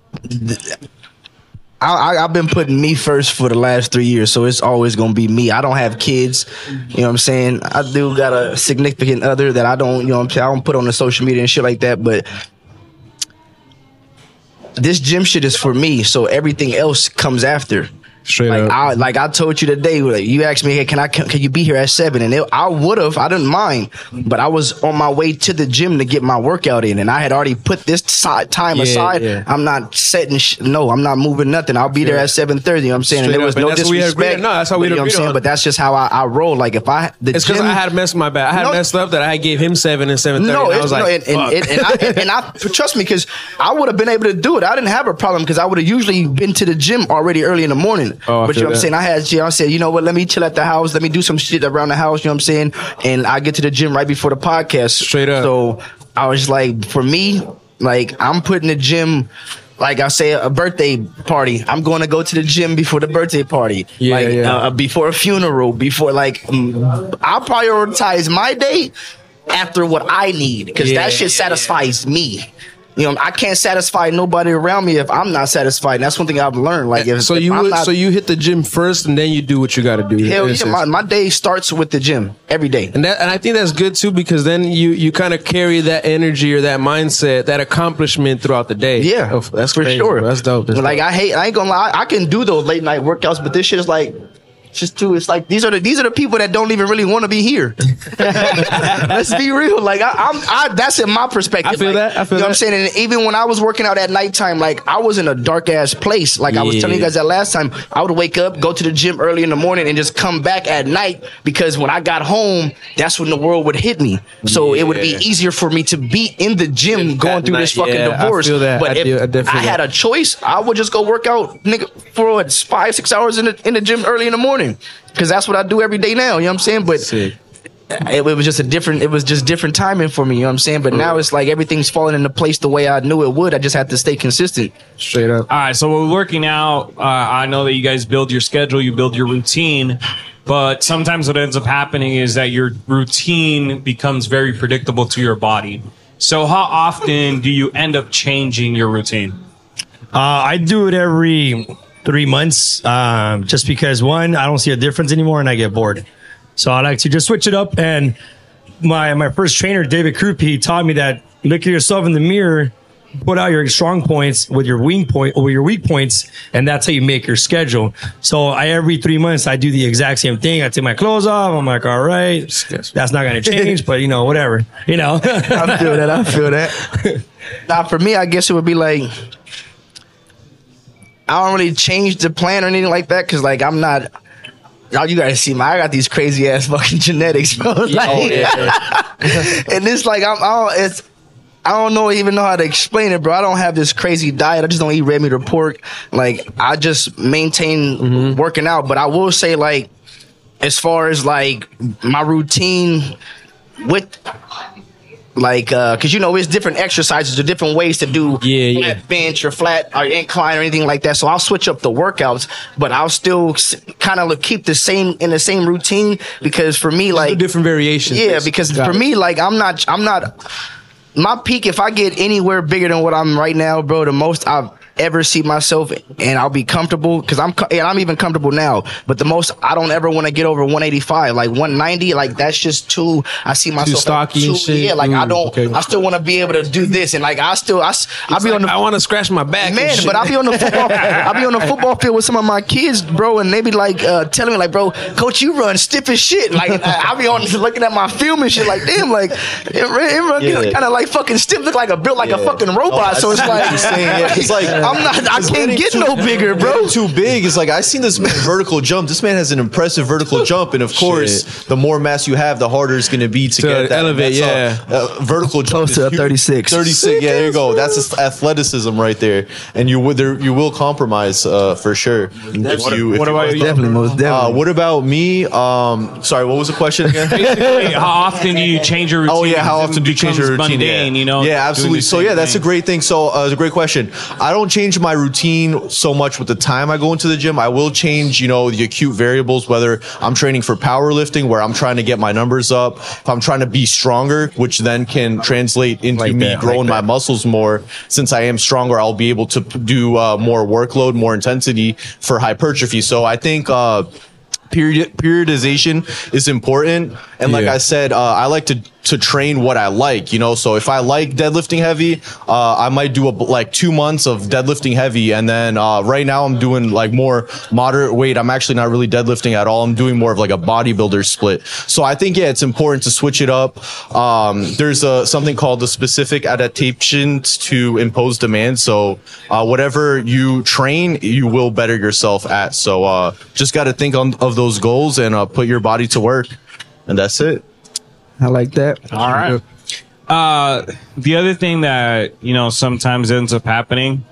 th- I, I, I've been putting me first for the last three years, so it's always gonna be me. I don't have kids, you know what I'm saying? I do got a significant other that I don't, you know what I'm saying? I don't put on the social media and shit like that, but this gym shit is for me, so everything else comes after. Straight like up. I like I told you today, like you asked me, hey, can I can, can you be here at seven? And it, I would have, I didn't mind, but I was on my way to the gym to get my workout in, and I had already put this side, time Yeah, aside. yeah. I'm not setting, sh- no, I'm not moving nothing. I'll be there at seven thirty. You know what I'm saying? Straight and there was up, and no that's what we had disrespect. agreed- no, that's how we but, you know what I'm agreed saying? on. But that's just how I, I roll. Like if I the It's because gym, I had messed my bad. I had No. messed up that I gave him seven and seven thirty. no, and I it's, was no, like, and, and, and, and, I, and, and I trust me, because I would have been able to do it. I didn't have a problem because I would have usually been to the gym already early in the morning. Oh, I but you feel know what I'm that. saying? I had, you know, I said, you know what? Let me chill at the house. Let me do some shit around the house. You know what I'm saying? And I get to the gym right before the podcast. Straight up. So I was like, for me, like I'm putting the gym. Like I say, a birthday party, I'm going to go to the gym before the birthday party. Yeah, like, yeah. Uh, before a funeral, before like, mm, I prioritize my day after what I need because Yeah, that shit yeah, satisfies me. You know, I can't satisfy nobody around me if I'm not satisfied. And that's one thing I've learned. Like, if, so if you I'm would, not, so you hit the gym first, and then you do what you got to do. hell in a yeah, sense. my, my day starts with the gym every day. And that, and I think that's good too, because then you you kind of carry that energy or that mindset, that accomplishment throughout the day. Yeah, Oh, that's for crazy, sure. bro. That's dope. That's like dope. I hate, I ain't gonna lie, I can do those late night workouts, but this shit is like. It's just too. It's like these are the these are the people that don't even really want to be here. Let's be real. Like I, I'm, I, that's in my perspective. I feel like, that. I feel you know that. what I'm saying. And even when I was working out at nighttime, like I was in a dark ass place. Like I was Yeah. telling you guys that last time. I would wake up, go to the gym early in the morning, and just come back at night because when I got home, that's when the world would hit me. So it would be Yeah. easier for me to be in the gym going through this night, fucking yeah, I divorce. feel that. But I if do- I definitely I had do. a choice, I would just go work out, nigga, for what, five, six hours in the in the gym early in the morning. Cause that's what I do every day now, you know what I'm saying? But Sick. it, it was just a different, it was just different timing for me, you know what I'm saying? But now it's like everything's falling into place the way I knew it would. I just have to stay consistent. Straight up. All right, so we're working out. Uh, I know that you guys build your schedule, you build your routine, but sometimes what ends up happening is that your routine becomes very predictable to your body. So how often do you end up changing your routine? Uh, I do it every three months, um, just because one, I don't see a difference anymore, and I get bored. So I like to just switch it up. And my my first trainer, David Krupp, he taught me that look at yourself in the mirror, put out your strong points with your weak point or your weak points, and that's how you make your schedule. So I every three months I do the exact same thing. I take my clothes off. I'm like, all right, that's not going to change, but you know, whatever. You know, I feel that. I feel that. Now, for me, I guess it would be like, I don't really change the plan or anything like that because, like, I'm not. Y'all, you guys see my. I got these crazy ass fucking genetics, bro. Like, Oh, yeah. and it's like I'm. I don't, it's. I don't know even know how to explain it, bro. I don't have this crazy diet. I just don't eat red meat or pork. Like I just maintain Mm-hmm. working out. But I will say, like, as far as like my routine with. Like, uh, cause you know, it's different exercises or different ways to do Yeah, flat yeah. bench or flat or incline or anything like that. So I'll switch up the workouts, but I'll still kind of keep the same in the same routine because for me, Do like, different variations. yeah, because Got for it. me, like, I'm not, I'm not, my peak, if I get anywhere bigger than what I'm right now, bro, the most I've ever see myself and I'll be comfortable because I'm co- and I'm even comfortable now, but the most I don't ever want to get over one eighty-five, like one ninety, like that's just too. I see myself stocky like, and too, shit? yeah, like I Mm, don't. okay. I still want to be able to do this, and like I still, I, s- I'll be Like, on the I want to scratch my back, and man, shit. but I'll be on the football. I'll be on the football field with some of my kids, bro, and they be like uh, telling me like, bro, coach, you run stiff as shit. Like I- I'll be on looking at my film and shit, like damn, like it, run- it run Yeah. kind of like fucking stiff, look like a built like a Yeah. fucking robot. Oh, so it's I see what like, you're saying. Yeah, it's like- I'm not. I it's can't getting get too- no bigger, bro. Getting too big is like I seen this man vertical jump. This man has an impressive vertical jump, and of course, the more mass you have, the harder it's going to be to, To get that. elevate, That's yeah. how- uh, vertical jump Close is to a huge. thirty-six. thirty-six. Yeah, there you go. That's just athleticism right there, and you would there you will compromise uh, for sure. If you, if what you about you? Definitely, most Uh, definitely. what about me? Um, sorry, what was the question again? Basically, how often do you change your routine? Oh yeah, how Because it often do you change your becomes routine? Mundane, yeah. you know. Yeah, doing absolutely. the So same yeah, that's a thing. great thing. So uh, it's a great question. I don't change my routine so much with the time I go into the gym. I will change, you know, the acute variables. Whether I'm training for powerlifting, where I'm trying to get my numbers up, if I'm trying to be stronger, which then can translate into Like me that, growing like my that. muscles more. Since I am stronger, I'll be able to p- do uh, more workload, more intensity for hypertrophy. So I think. Uh, Period, periodization is important, and like Yeah. I said, uh, I like to to train what I like, you know. So if I like deadlifting heavy, uh, I might do a, like two months of deadlifting heavy, and then uh, right now I'm doing like more moderate weight. I'm actually not really deadlifting at all. I'm doing more of like a bodybuilder split. So I think yeah, it's important to switch it up. Um, there's a something called the specific adaptations to imposed demand. So uh, whatever you train, you will better yourself at. So uh, just got to think on, of those goals and uh, put your body to work, and that's it. I like that. All right. Uh, the other thing that, you know, sometimes ends up happening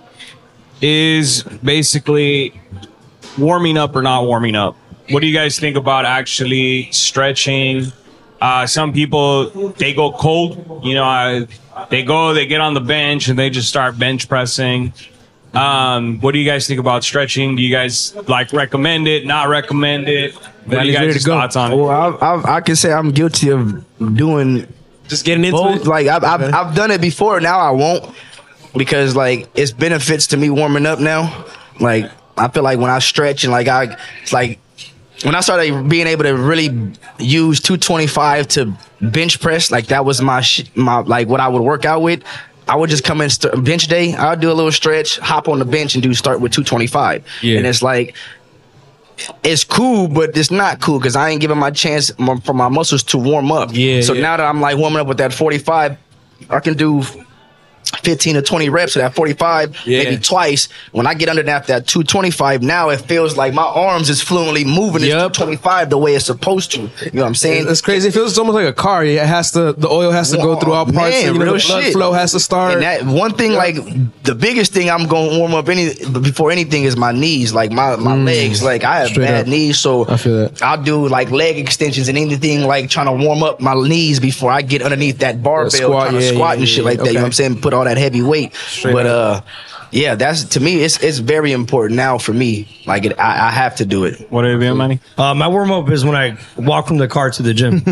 is basically warming up or not warming up. What do you guys think about actually stretching? Uh, some people, they go cold. You know, I, they go, they get on the bench, and they just start bench pressing. Um, what do you guys think about stretching? Do you guys like recommend it, not recommend it? What are you guys' thoughts on it? Well, I, I, I can say I'm guilty of doing Just getting into both. it. Like I've, I've I've done it before. Now I won't, because like it's benefits to me warming up now. Like I feel like when I stretch and like I, it's like when I started being able to really use two twenty-five to bench press, like that was my sh- my like what I would work out with. I would just come in st- bench day. I'll do a little stretch, hop on the bench, and do start with two twenty-five. Yeah. And it's like, it's cool, but it's not cool because I ain't giving my chance m- for my muscles to warm up. Yeah, So yeah. now that I'm like warming up with that forty-five, I can do fifteen to twenty reps of that forty-five, Yeah. maybe twice. When I get under that, that two twenty-five, now it feels like my arms is fluently moving Yup. this two twenty-five the way it's supposed to. You know what I'm saying? It's crazy. It feels almost like a car. It has to. The oil has to go through all parts. Man, and, you know, real the blood shit. flow has to start. And that one thing, like the biggest thing I'm gonna warm up any before anything is my knees, like my, my legs. Like I have Straight bad up. knees, so I feel that. I'll do like leg extensions and anything like trying to warm up my knees before I get underneath that barbell, squat, trying to yeah, squat yeah, and shit yeah, like that. You know what I'm okay. saying? Put all that heavy weight. Straight but up. uh, yeah, that's to me. It's it's very important now for me. Like it, I, I have to do it. What have you, Manny? Uh, my warm up is when I walk from the car to the gym.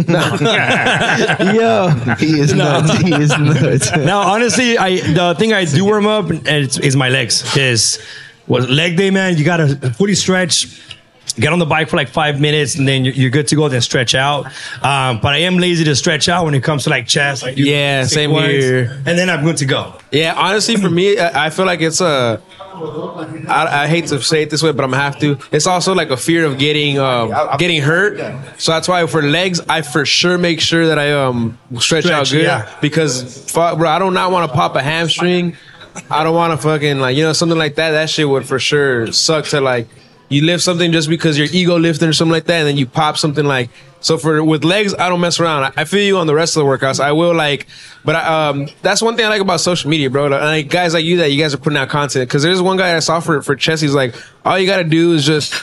Yo, he is nuts. He is nuts. Now, honestly, I the thing I do warm up is, is my legs. Is well, leg day, man. You gotta fully stretch. Get on the bike for like five minutes, and then you're, you're good to go. Then stretch out. Um, but I am lazy to stretch out when it comes to like chest. I do Yeah, six same ones, here. And then I'm good to go. Yeah, honestly, for me, I I feel like it's a. I, I hate to say it this way, but I'm gonna have to. It's also like a fear of getting um, getting hurt. So that's why for legs, I for sure make sure that I um stretch, out Stretch, good yeah. because fuck, bro, I do not want to pop a hamstring. I don't want to fucking like you know something like that. That shit would for sure suck to like. You lift something just because you're ego lifting or something like that, and then you pop something like so. For with legs, I don't mess around. I, I feel you on the rest of the workouts. I will like, but I, um, that's one thing I like about social media, bro. Like, like guys like you that you guys are putting out content because there's one guy I saw for for chess. He's like, all you gotta do is just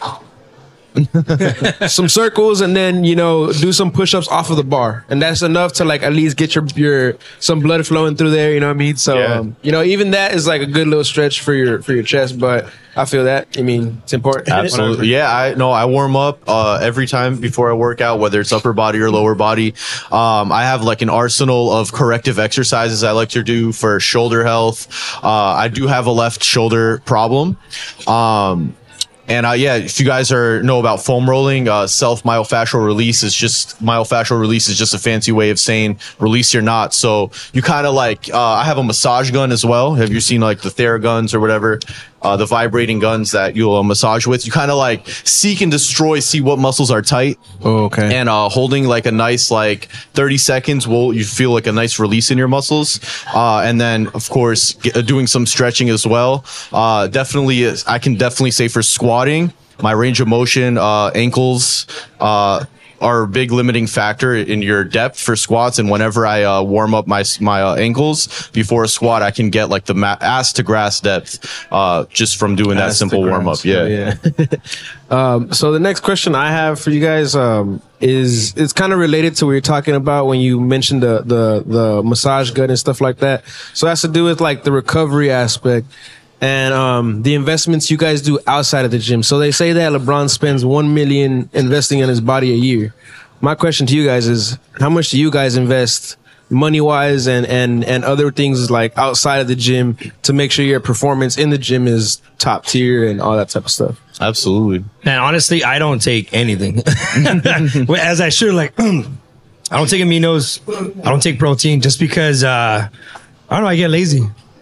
some circles and then you know do some push-ups off of the bar, and that's enough to like at least get your your some blood flowing through there. You know what I mean? So Yeah. um, you know even that is like a good little stretch for your for your chest, but. I feel that. I mean, it's important. Absolutely. Yeah, I no, I warm up uh, every time before I work out, whether it's upper body or lower body. Um, I have like an arsenal of corrective exercises I like to do for shoulder health. Uh, I do have a left shoulder problem. Um, And uh, yeah, if you guys are know about foam rolling, uh, self myofascial release is just myofascial release is just a fancy way of saying release your knots. So you kind of like uh, I have a massage gun as well. Have you seen like the Theraguns or whatever? Uh, the vibrating guns that you'll uh, massage with. You kind of like seek and destroy, see what muscles are tight. Oh, okay. And uh, holding like a nice like thirty seconds will you feel like a nice release in your muscles. Uh, and then of course get, uh, doing some stretching as well. Uh, definitely, is, I can definitely say for squatting, my range of motion, uh, ankles, uh, are a big limiting factor in your depth for squats. And whenever I uh, warm up my my uh, ankles before a squat, I can get like the ma- ass to grass depth uh, just from doing that Ass simple to warm up. grass. Yeah. yeah. um, so the next question I have for you guys um, is it's kind of related to what you're talking about when you mentioned the the the massage gun and stuff like that. So it has to do with like the recovery aspect. And um, the investments you guys do outside of the gym. So they say that LeBron spends one million investing in his body a year. My question to you guys is, how much do you guys invest money wise and, and, and other things like outside of the gym to make sure your performance in the gym is top tier and all that type of stuff? Absolutely. Man, honestly, I don't take anything. As I should, like, I don't take aminos. I don't take protein just because, uh, I don't know, I get lazy.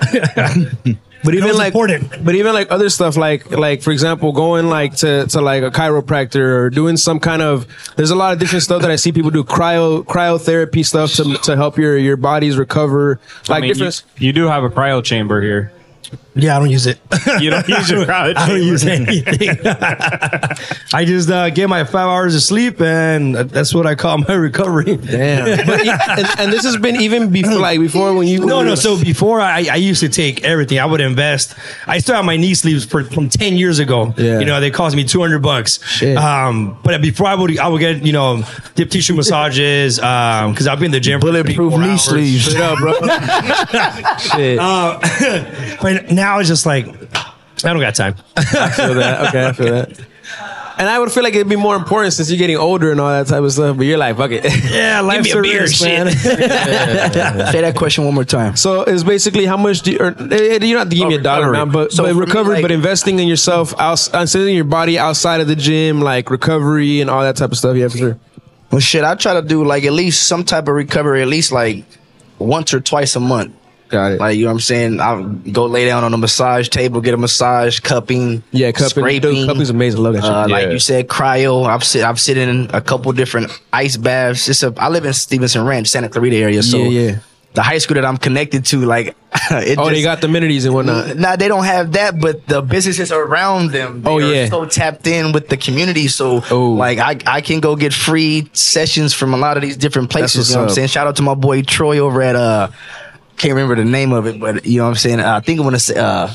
But even was like, important. but even like other stuff, like like for example, going like to, to like a chiropractor or doing some kind of. There's a lot of different stuff that I see people do cryo cryotherapy stuff to to help your your bodies recover. Like I mean, you, different. you do have a cryo chamber here. Yeah, I don't use it. You don't use your crowd I don't chamber. use anything. I just uh, get my five hours of sleep, and that's what I call my recovery. Damn. But, and, and this has been even before, like before when you. No, no. So before I, I used to take everything. I would invest. I still have my knee sleeves for, from ten years ago. Yeah. You know, they cost me two hundred bucks. Shit. Um, but before I would, I would get, you know, dip tissue massages, um, cause I've been in the gym for Bulletproof twenty-four knee hours. sleeves. Straight up, bro. Shit. Uh, but now it's just like, I don't got time. I feel that. Okay, I feel that. And I would feel like it'd be more important since you're getting older and all that type of stuff. But you're like, fuck it. Yeah, life's Give me a a beer, risk, shit. man. Say that question one more time. So it's basically how much do you, or, eh, you don't have to give Oh, me a dollar recovery. amount, but, So but for me, recovery, like- but investing in yourself, outside, sending your body outside of the gym, like recovery and all that type of stuff. Yeah, for sure. Well, shit, I try to do like at least some type of recovery, at least like once or twice a month. Got it. Like, you know what I'm saying? I'll go lay down on a massage table, get a massage, cupping, Yeah, cupping. scraping. Dude, cupping's amazing. Love that shit. Uh, Like Yeah. you said, cryo. I've sit, I've sit in a couple different ice baths. It's a, I live in Stevenson Ranch, Santa Clarita area. So Yeah, yeah. the high school that I'm connected to, like, it Oh, just, they got the amenities and whatnot. Nah, they don't have that, but the businesses around them, they Oh, are yeah. so tapped in with the community. So, Oh. like, I, I can go get free sessions from a lot of these different That's places. what's You know what I'm up. saying? Shout out to my boy Troy over at uh, can't remember the name of it, but you know what I'm saying. Uh, I think I want to say, uh,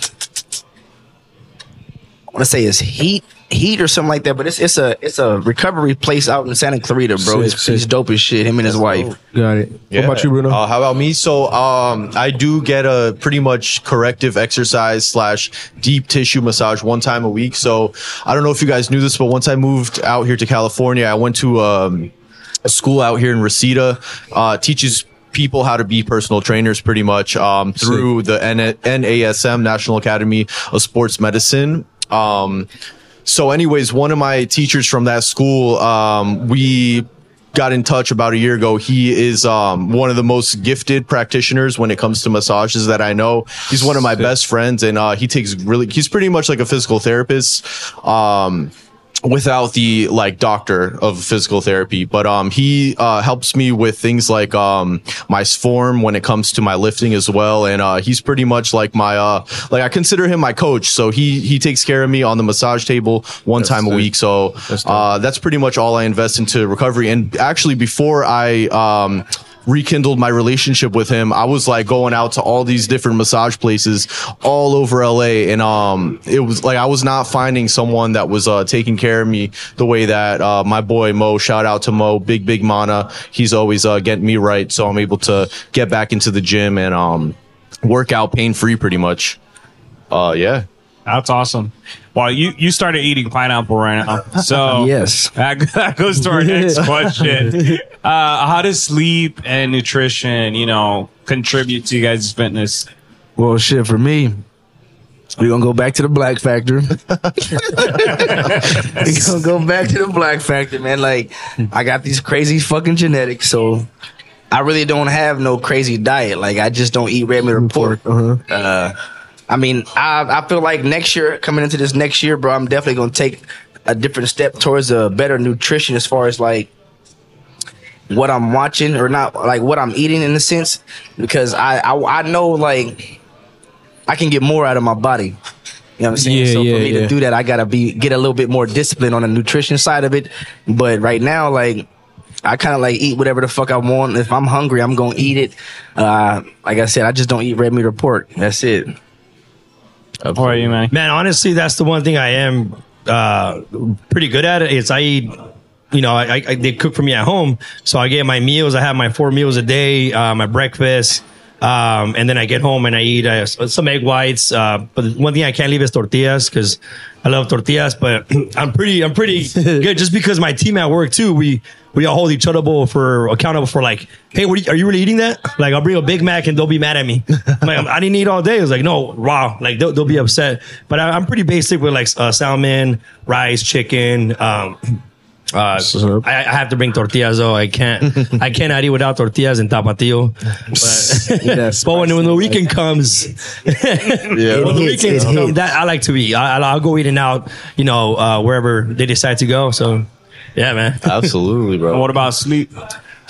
I want to say it's Heat. Heat or something like that, but it's it's a it's a recovery place out in Santa Clarita, bro. Sick, He's, sick. he's dope as shit. Him and his wife. Got it. What about you, Bruno? Uh, how about me? So um, I do get a pretty much corrective exercise slash deep tissue massage one time a week. So I don't know if you guys knew this, but once I moved out here to California, I went to um, a school out here in Reseda. Uh, teaches people how to be personal trainers pretty much um, through the N- NASM, National Academy of Sports Medicine. Um, So anyways, one of my teachers from that school, um, we got in touch about a year ago. He is um, one of the most gifted practitioners when it comes to massages that I know. He's one of my best friends, and uh, he takes really, he's pretty much like a physical therapist. Um, without the like doctor of physical therapy, but um he uh helps me with things like um my form when it comes to my lifting as well, and uh he's pretty much like my uh like I consider him my coach. So he he takes care of me on the massage table one time a week. So uh that's pretty much all I invest into recovery. And actually, before I um rekindled my relationship with him, I was like going out to all these different massage places all over L A, and um it was like I was not finding someone that was uh taking care of me the way that uh my boy Mo, shout out to Mo, big big mana, he's always uh getting me right, so I'm able to get back into the gym and um work out pain free pretty much. Uh yeah. That's awesome. Well, you, you started eating pineapple right now. So Yes. that, that goes to our next question. Uh, how does sleep and nutrition, you know, contribute to you guys' fitness? Well, shit, for me, we're gonna go back to the Black Factor. We're gonna go back to the Black Factor, man. Like, I got these crazy fucking genetics, so I really don't have no crazy diet. Like, I just don't eat red meat or pork. Uh, I mean, I I feel like next year, coming into this next year, bro, I'm definitely gonna take a different step towards a better nutrition as far as like what I'm watching or not, like what I'm eating in a sense, because I I, I know like I can get more out of my body. You know what I'm saying? Yeah, so yeah, for me yeah. to do that, I gotta be get a little bit more disciplined on the nutrition side of it. But right now, like I kind of like eat whatever the fuck I want. If I'm hungry, I'm gonna eat it. Uh, like I said, I just don't eat red meat or pork. That's it. How are you, man? Man, honestly, that's the one thing I am uh, pretty good at. Is I eat, you know, I, I they cook for me at home, so I get my meals. I have my four meals a day, uh, my breakfast, um, and then I get home and I eat uh, some egg whites. Uh, but the one thing I can't leave is tortillas because I love tortillas. But I'm pretty, I'm pretty good just because my team at work too. We we all hold each other for accountable for like, hey, what are, you, are you really eating that? Like, I'll bring a Big Mac and they'll be mad at me. I'm like, I didn't eat all day. It was like, no, wow. Like, they'll, they'll be upset. But I, I'm pretty basic with like uh, salmon, rice, chicken. Um, uh, I, I have to bring tortillas though. I can't, I cannot eat without tortillas and tapatio. But, Yes. but when, when the weekend comes, Yeah. when the hits, weekends it come, hits. that I like to eat. I, I'll go eating out, you know, uh, wherever they decide to go. So, yeah, man. Absolutely, And bro. what about sleep?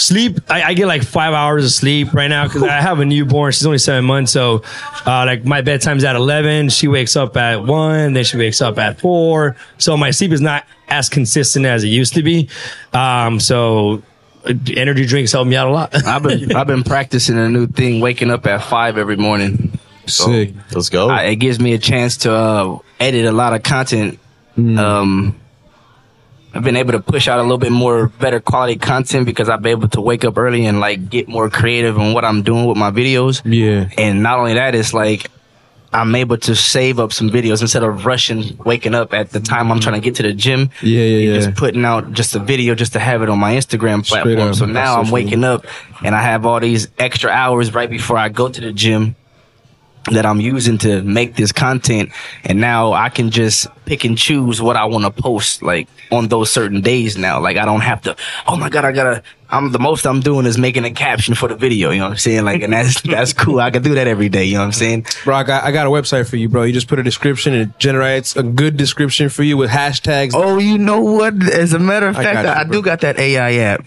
Sleep, I, I get like five hours of sleep right now because I have a newborn. She's only seven months, so uh, like my bedtime's at eleven. She wakes up at one, then she wakes up at four. So my sleep is not as consistent as it used to be. Um, so energy drinks help me out a lot. I've been I've been practicing a new thing, waking up at five every morning. So Sick. Let's go. I, it gives me a chance to uh, edit a lot of content. Mm. Um, I've been able to push out a little bit more better quality content because I've been able to wake up early and like get more creative in what I'm doing with my videos. Yeah. And not only that, it's like I'm able to save up some videos instead of rushing, waking up at the time I'm trying to get to the gym. Yeah, yeah, and yeah. Just putting out just a video just to have it on my Instagram Straight platform. up. So now That's I'm so waking up and I have all these extra hours right before I go to the gym that I'm using to make this content, and now I can just pick and choose what I want to post like on those certain days now. Like I don't have to, oh my god, I gotta I'm the most I'm doing is making a caption for the video, you know what I'm saying? Like, and that's that's cool. I can do that every day, you know what I'm saying? Bro, I got, I got a website for you, bro. You just put a description and it generates a good description for you with hashtags. Oh, you know what? As a matter of I fact, got you, I, bro. do got that A I app.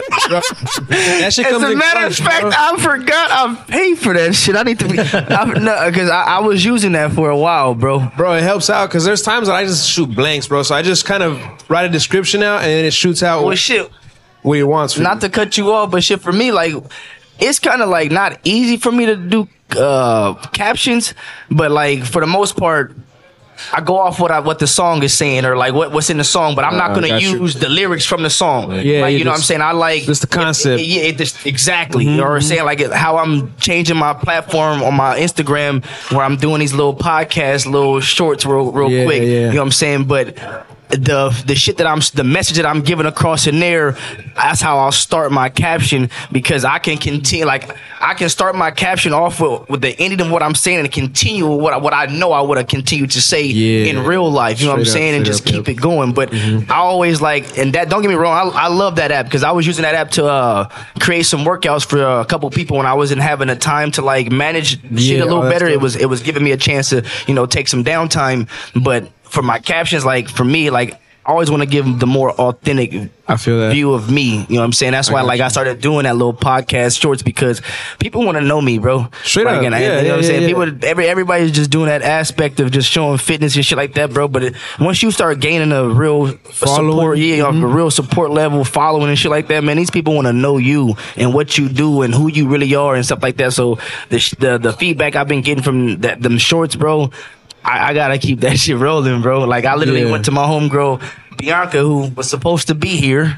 That shit As comes a in matter of clutch, fact, bro. I forgot I paid for that shit. I need to be, I, no, because I, I was using that for a while, bro. Bro, it helps out because there's times that I just shoot blanks, bro. So I just kind of write a description out and then it shoots out Well, what, shit. what it wants. For Not to cut you off, but shit for me, like, it's kind of like not easy for me to do uh, captions, but like for the most part, I go off what I, what the song is saying or like what, what's in the song, but I'm not Uh, gonna got you. use the lyrics from the song. Yeah, like, you you know what I'm just- saying? I like just the concept. It, it, yeah, it just, exactly. You know what I'm saying? Like it, how I'm changing my platform on my Instagram where I'm doing these little podcasts, little shorts, real real Yeah, quick. yeah. You know what I'm saying? But the the shit that I'm the message that I'm giving across in there, that's how I'll start my caption because I can continue like I can start my caption off with, with the ending of what I'm saying and continue with what I, what I know I would have continued to say Yeah. in real life. You know what I'm Straight up, saying? And straight just up, keep yep. it going. But I always like and that don't get me wrong, I, I love that app because I was using that app to uh, create some workouts for a couple people when I wasn't having the time to like manage shit Yeah, a little oh, that's better. It dope. was it was giving me a chance to you know take some downtime, but for my captions, like for me, like I always want to give the more authentic I feel that. view of me. You know what I'm saying? That's why got like you. I started doing that little podcast shorts because people want to know me, bro. Straight like, up. And, I- Yeah, you know yeah, what I'm yeah, saying? yeah. People, every everybody's just doing that aspect of just showing fitness and shit like that, bro. But it, once you start gaining a real Following. support, yeah, Mm-hmm. a real support level, following and shit like that, man. These people want to know you and what you do and who you really are and stuff like that. So the sh- the, the feedback I've been getting from that them shorts, bro. I, I gotta keep that shit rolling, bro. Like I literally Yeah. went to my homegirl Bianca, who was supposed to be here,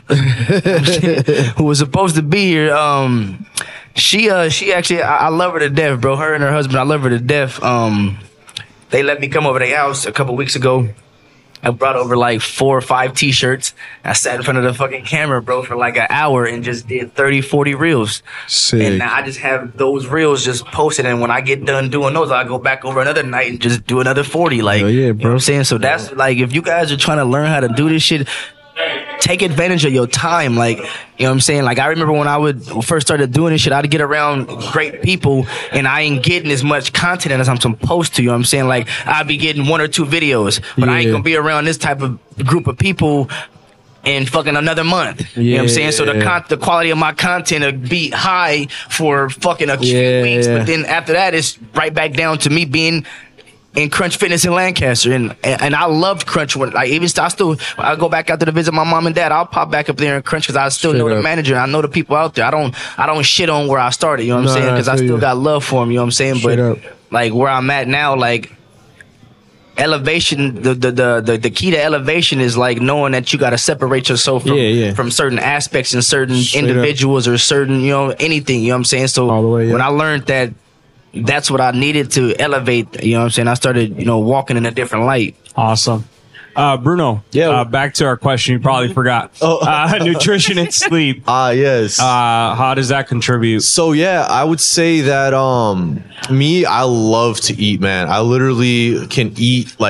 who was supposed to be here. Um, she uh, she actually, I, I love her to death, bro. Her and her husband, I love her to death. Um, they let me come over to their house a couple weeks ago. I brought over like four or five t-shirts. I sat in front of the fucking camera, bro, for like an hour and just did thirty, forty reels. Sick. And now I just have those reels just posted. And when I get done doing those, I go back over another night and just do another forty. Like, Hell yeah, you know bro. what I'm saying? So that's like, if you guys are trying to learn how to do this shit, take advantage of your time. Like, you know what I'm saying? Like, I remember when I would first started doing this shit, I'd get around great people and I ain't getting as much content as I'm supposed to. You know what I'm saying? Like, I'd be getting one or two videos, but I ain't Yeah. gonna be around this type of group of people in fucking another month. You know what I'm saying? So the Yeah. con- the quality of my content will be high for fucking a few Yeah, weeks, yeah. but then after that, it's right back down to me being in Crunch Fitness in Lancaster, and and, and I loved Crunch. When like even st- I still I go back out there to visit my mom and dad. I'll pop back up there in Crunch because I still Straight know the up. manager. I know the people out there. I don't I don't shit on where I started. You know what No, I'm saying? no, I Because I feel still you. got love for them. You know what I'm saying? Straight but up. like where I'm at now, like elevation, the, the the the the key to elevation is like knowing that you got to separate yourself from Yeah, yeah. from certain aspects and certain Straight up. individuals or certain you know anything. You know what I'm saying? So All the way, yeah. when I learned that. That's what I needed to elevate. You know what I'm saying? I started, you know, walking in a different light. Awesome. Uh, Bruno, Yeah. uh, back to our question you probably forgot. Oh. Uh, nutrition and sleep. Ah, yes. Uh, how does that contribute? So yeah, I would say that um me, I love to eat, man. I literally can eat like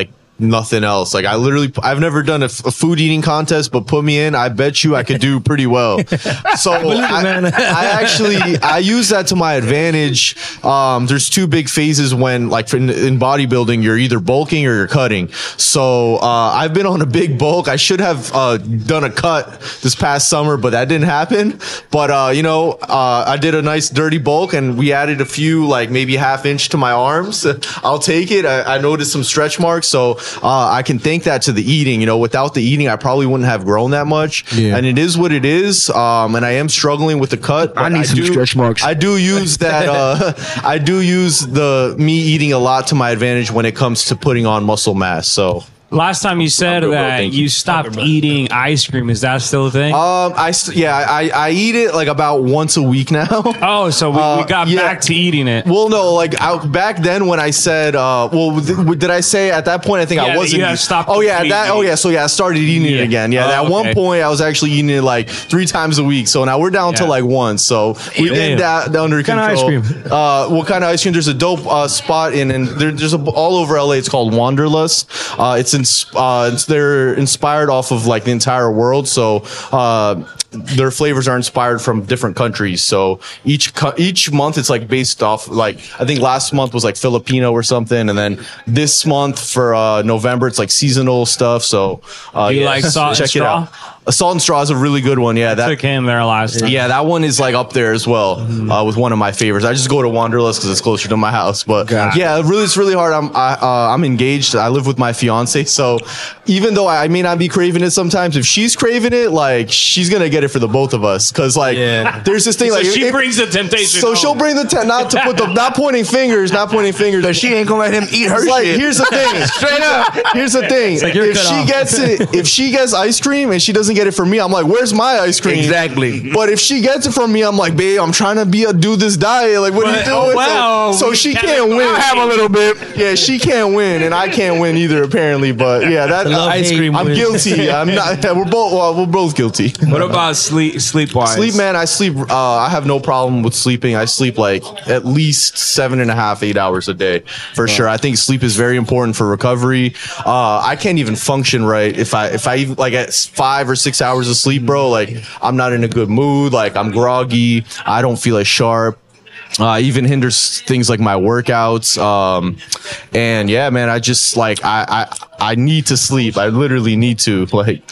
nothing else. Like I literally, I've never done a, f- a food eating contest, but put me in, I bet you I could do pretty well. So I, I actually, I use that to my advantage. Um, there's two big phases when, like in, in bodybuilding, you're either bulking or you're cutting. So uh, I've been on a big bulk. I should have uh, done a cut this past summer, but that didn't happen. But uh, you know, uh, I did a nice dirty bulk, and we added a few, like maybe half inch to my arms. I'll take it. I, I noticed some stretch marks, so uh, I can thank that to the eating. You know, without the eating, I probably wouldn't have grown that much. Yeah. And it is what it is. Um, and I am struggling with the cut. I need I some do, stretch marks. I do use that. Uh, I do use the me eating a lot to my advantage when it comes to putting on muscle mass. So. Last time you said Bro, that you, you stopped eating ice cream. Is that still a thing? Um, I st- yeah, I, I eat it like about once a week now. Oh, so we, Uh, we got yeah. back to eating it. Well, no, like I, back then when I said, uh, well, th- did I say at that point? I think Yeah, I wasn't. you had stopped oh yeah, completely. that. Oh yeah, so yeah, I started eating Yeah. it again. Yeah, Oh, at one okay. point I was actually eating it like three times a week. So now we're down to Yeah. like one. So we Damn. get that under kind of control. ice cream? Uh, what kind of ice cream? There's a dope uh, spot in, and there, there's a, all over L A. It's called Wanderlust. Uh, it's in. Uh, it's they're inspired off of like the entire world. So uh, their flavors are inspired from different countries. So each co- each month it's like based off, like I think last month was like Filipino or something, and then this month for uh, November it's like seasonal stuff. So uh, Do you yeah, like Salt and check it Straw? out. A Salt and Straw is a really good one. Yeah, that Took him there last time. yeah, that one is like up there as well uh, with one of my favorites. I just go to Wanderlust because it's closer to my house. But yeah, it really, it's really hard. I'm I, uh, I'm engaged. I live with my fiance, so even though I may not be craving it sometimes, if she's craving it, like she's gonna get it for the both of us. Because like there's this thing So like she if- brings the temptation. So home. she'll bring the te- not to put the not pointing fingers, not pointing fingers. But she ain't gonna let him eat her It's like, shit. here's the thing. Straight up. Here's the thing. like you're if cut she off. gets it, if she gets ice cream and she doesn't get it from me, I'm like, where's my ice cream? Exactly. But if she gets it from me, I'm like, babe, I'm trying to be a do this diet. Like, what are you But- doing? oh, wow. So, so We she can't can't win. I'll have a little bit. Yeah, she can't win, and I can't win either, apparently. But yeah, that love ice hate cream. I'm wins. guilty. I'm not. We're both. Well, we're both guilty. What about sleep? Sleep wise? Sleep, man. I sleep. Uh, I have no problem with sleeping. I sleep like at least seven and a half, eight hours a day for sure. I think sleep is very important for recovery. Uh, I can't even function right if I if I even like at five or six hours of sleep, bro. Like I'm not in a good mood. Like I'm groggy. I don't feel as sharp. Uh, even hinders things like my workouts. Um, and yeah, man, I just like I I I need to sleep. I literally need to like.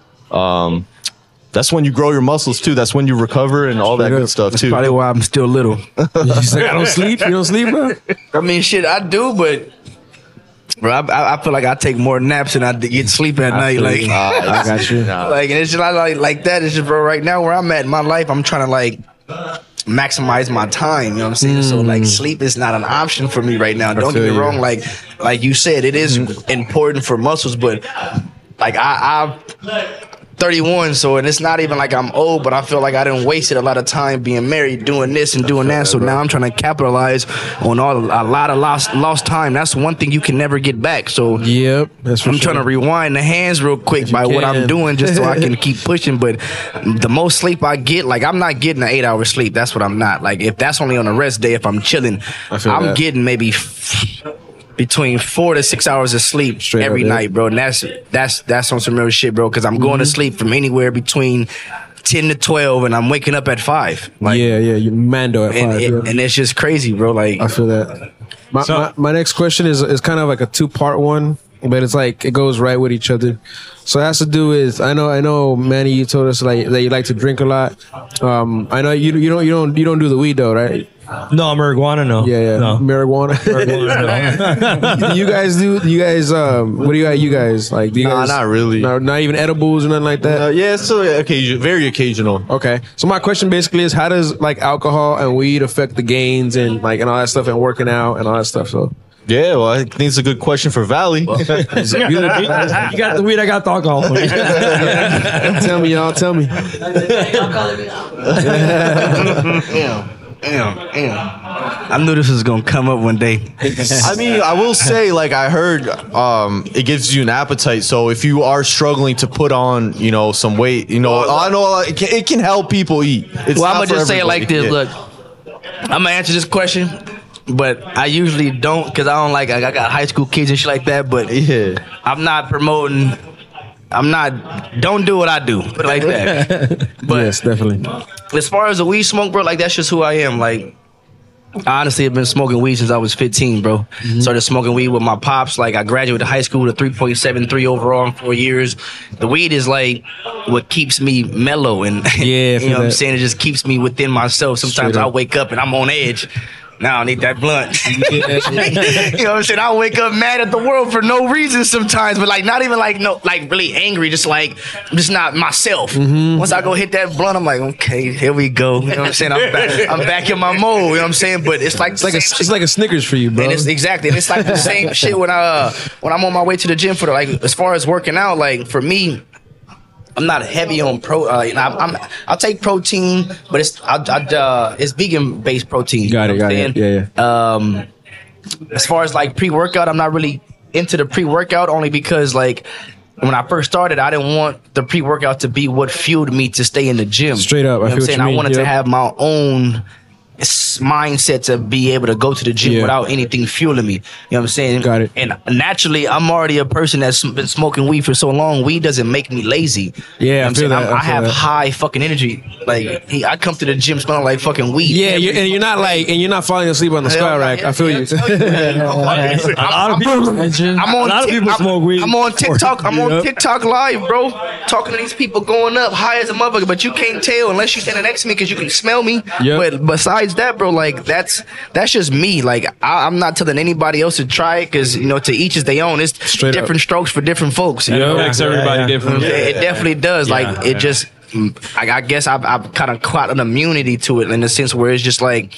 Um, that's when you grow your muscles too. That's when you recover and all that good stuff That's too. probably why I'm still little. She's like, I don't sleep. You don't sleep, bro? I mean, shit, I do, but bro, I, I I feel like I take more naps than I d- get sleep at night. Like, I got you. Nah. like, and it's just like like that. It's just, bro, right now where I'm at in my life, I'm trying to like maximize my time. You know what I'm saying? So like, sleep is not an option for me right now. Don't get feel me you. wrong. Like, like you said, it is important for muscles, but like I, I thirty-one, so and it's not even like I'm old, but I feel like I didn't wasted a lot of time being married, doing this and doing that. So now I'm trying to capitalize on all a lot of lost lost time. That's one thing you can never get back. So Yep. That's for I'm sure. trying to rewind the hands real quick by what I'm can. doing just so I can keep pushing. But the most sleep I get, like I'm not getting an eight hour sleep. That's what I'm not. Like if that's only on a rest day, if I'm chilling, I feel I'm that. getting maybe f- between four to six hours of sleep Straight every up, yeah. night, bro. And that's that's that's on some real shit, bro. Because I'm going to sleep from anywhere between ten to twelve, and I'm waking up at five. Like, yeah, yeah. You Mando at and five. it, yeah. and it's just crazy, bro. Like I feel that. My, So- my, my next question is is kind of like a two part one, but it's like it goes right with each other. So it has to do with I know I know Manny, you told us like that you like to drink a lot. Um, I know you you don't you don't you don't do the weed though, right? No, marijuana, no. Yeah, yeah. No. Marijuana. Marijuana, you guys do? You guys? Um, what do you got? You guys like? Do you Nah, guys, not really. No, not even edibles or nothing like that. Uh, yeah, it's still occasion, very occasional. Okay. So my question basically is, how does like alcohol and weed affect the gains and like and all that stuff and working out and all that stuff? So Yeah, well, I think it's a good question for Valley. no. you got the weed, I got the alcohol. tell me, y'all. Tell me. damn, damn, damn. I knew this was gonna come up one day. I mean, I will say, like I heard, um, it gives you an appetite. So if you are struggling to put on, you know, some weight, you know, I know it can, it can help people eat. It's Well, I'm not gonna for just say it everybody. like this. Yeah. Look, I'm gonna answer this question but I usually don't because I don't like. I got high school kids and shit like that. But Yeah. I'm not promoting. I'm not. Don't do what I do. Put it like that. But Yes, definitely. as far as the weed smoke, bro, like that's just who I am. Like. I honestly have been smoking weed since I was fifteen, bro. Mm-hmm. Started smoking weed with my pops. Like, I graduated high school with a three point seven three overall in four years. The weed is, like, what keeps me mellow. And, Yeah, you know what I'm that. saying? It just keeps me within myself. Sometimes Straight I up. wake up and I'm on edge. Now I need that blunt. you know what I'm saying? I wake up mad at the world for no reason sometimes, but like not even like no like really angry, just like I'm just not myself. Mm-hmm. Once I go hit that blunt, I'm like, okay, here we go. You know what I'm saying? I'm back, I'm back in my mode. You know what I'm saying? But it's like It's like a it's like a Snickers for you, bro. and it's exactly. And it's like the same shit when I uh, when I'm on my way to the gym for the, like as far as working out. Like for me, I'm not heavy on pro. Uh, you know, I'm, I'm I'll take protein, but it's I, I, uh, it's vegan based protein. Got it, you know got what I'm it. saying? Yeah, yeah. Um, as far as like pre workout, I'm not really into the pre workout only because like. When I first started, I didn't want the pre workout to be what fueled me to stay in the gym. Straight up, I you know what feel I'm what saying. you I mean, wanted to yep. have my own s- mindset to be able to go to the gym Yeah. without anything fueling me. You know what I'm saying? Got it. And naturally, I'm already a person that's been smoking weed for so long. Weed doesn't make me lazy. Yeah, you know I what I'm feel saying? that, I'm- I I feel have that. high fucking energy. Like he, I come to the gym smelling like fucking weed. Yeah, every you're, and you're not like, and you're not falling asleep on the Hell squat no, rack. yeah, I feel yeah, you. tell you, man. A lot of people, I'm on a lot of Tik- people I'm- smoke weed. I'm on TikTok. I'm on Yep. TikTok live, bro. Talking to these people going up high as a motherfucker, but you can't tell unless you stand next to me because you can smell me. Yep. But besides that, bro, like that's that's just me. Like I, I'm not telling anybody else to try it because you know to each is their own. It's Straight up. different strokes for different folks. You It know? affects everybody yeah. differently. It, it definitely does. Like Yeah, it yeah. just. I, I guess I've, I've kind of caught an immunity to it in the sense where it's just like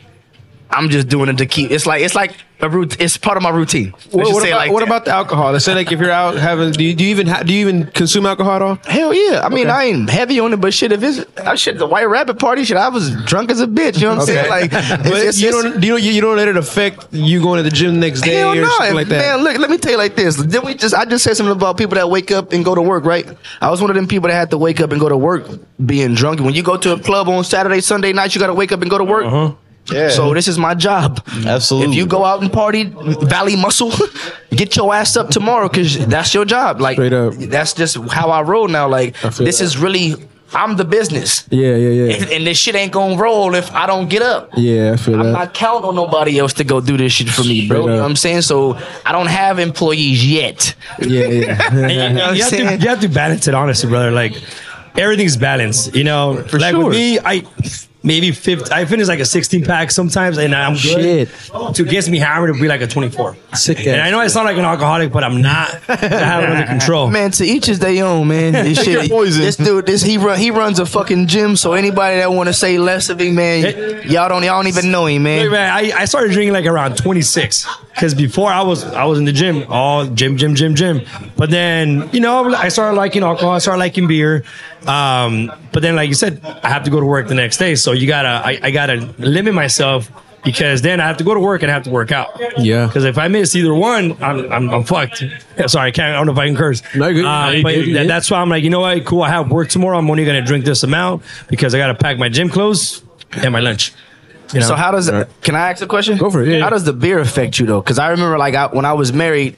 I'm just doing it to keep. It's like it's like a root. It's part of my routine. Let's What, just what say it about, like what that. about the alcohol? Let's say like if you're out having, do you, do you even ha, do you even consume alcohol at all? Hell yeah! I mean, Okay. I ain't heavy on it, but shit, if it's I shit the White Rabbit party, shit, I was drunk as a bitch. You know what I'm saying? Like, but it's, you it's, don't, you don't, you don't let it affect you going to the gym the next day hell or no, something like that. man. Look, let me tell you like this. Then we just I just said something about people that wake up and go to work, right? I was one of them people that had to wake up and go to work being drunk. When you go to a club on Saturday, Sunday night, you got to wake up and go to work. Uh-huh. Yeah. So this is my job. Absolutely. If you go out and party, Valley Muscle, get your ass up tomorrow because that's your job. Like Straight up. that's just how I roll now. Like I feel this that. is really I'm the business. Yeah, yeah, yeah. And, and this shit ain't gonna roll if I don't get up. Yeah, I feel I'm that. not counting on nobody else to go do this shit for me, bro. Straight You know up. what I'm saying? So I don't have employees yet. yeah, yeah. You know what I'm you, have to, saying? you have to balance it, honestly, brother. Like everything's balanced. You know, For like sure. with me, I maybe fifty. I finish like a sixteen pack sometimes, and I'm good. Shit. To gets me hammered to be like a twenty-four. Sick And ass. I know I sound like an alcoholic, but I'm not. I have it under control. Man, to each is their own, man. This shit, Poison. this dude, this he run, he runs a fucking gym. So anybody that want to say less of him, man, y'all don't, y'all don't even know him, Hey, man. man, I, I started drinking like around twenty-six because before I was I was in the gym, all gym, gym, gym, gym. But then you know I started liking alcohol, I started liking beer. Um, but then, like you said, I have to go to work the next day, so you gotta I, I gotta limit myself because then I have to go to work and I have to work out. Yeah. Because if I miss either one, I'm I'm, I'm fucked. Sorry, I can't. I don't know if I can curse. No, you're good. Uh, No, you're but good, you're that- good. that's why I'm like, you know what? Cool. I have work tomorrow. I'm only gonna drink this amount because I gotta pack my gym clothes and my lunch. You know? So how does it, can I ask a question? Go for it, yeah, How yeah. does the beer affect you though? Because I remember like I, when I was married,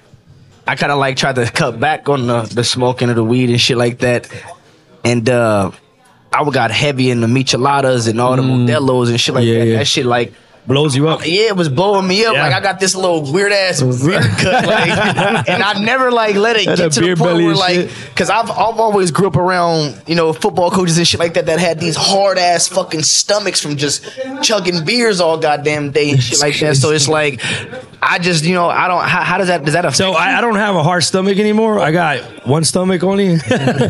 I kind of like tried to cut back on the, the smoking of the weed and shit like that, and uh, I got heavy in the micheladas and all the Modelos and shit like Mm. Yeah, that. yeah. That shit like. blows you up. Yeah, it was blowing me up. Yeah. Like I got this little weird ass beer cut, like, and I never like let it Had get a to the beer point belly where and like, shit. because I've I've always grew up around you know football coaches and shit like that that had these hard ass fucking stomachs from just chugging beers all goddamn day and shit like that. So it's like I just you know I don't how, how does that does that affect? So I, I don't have a hard stomach anymore. I got one stomach only.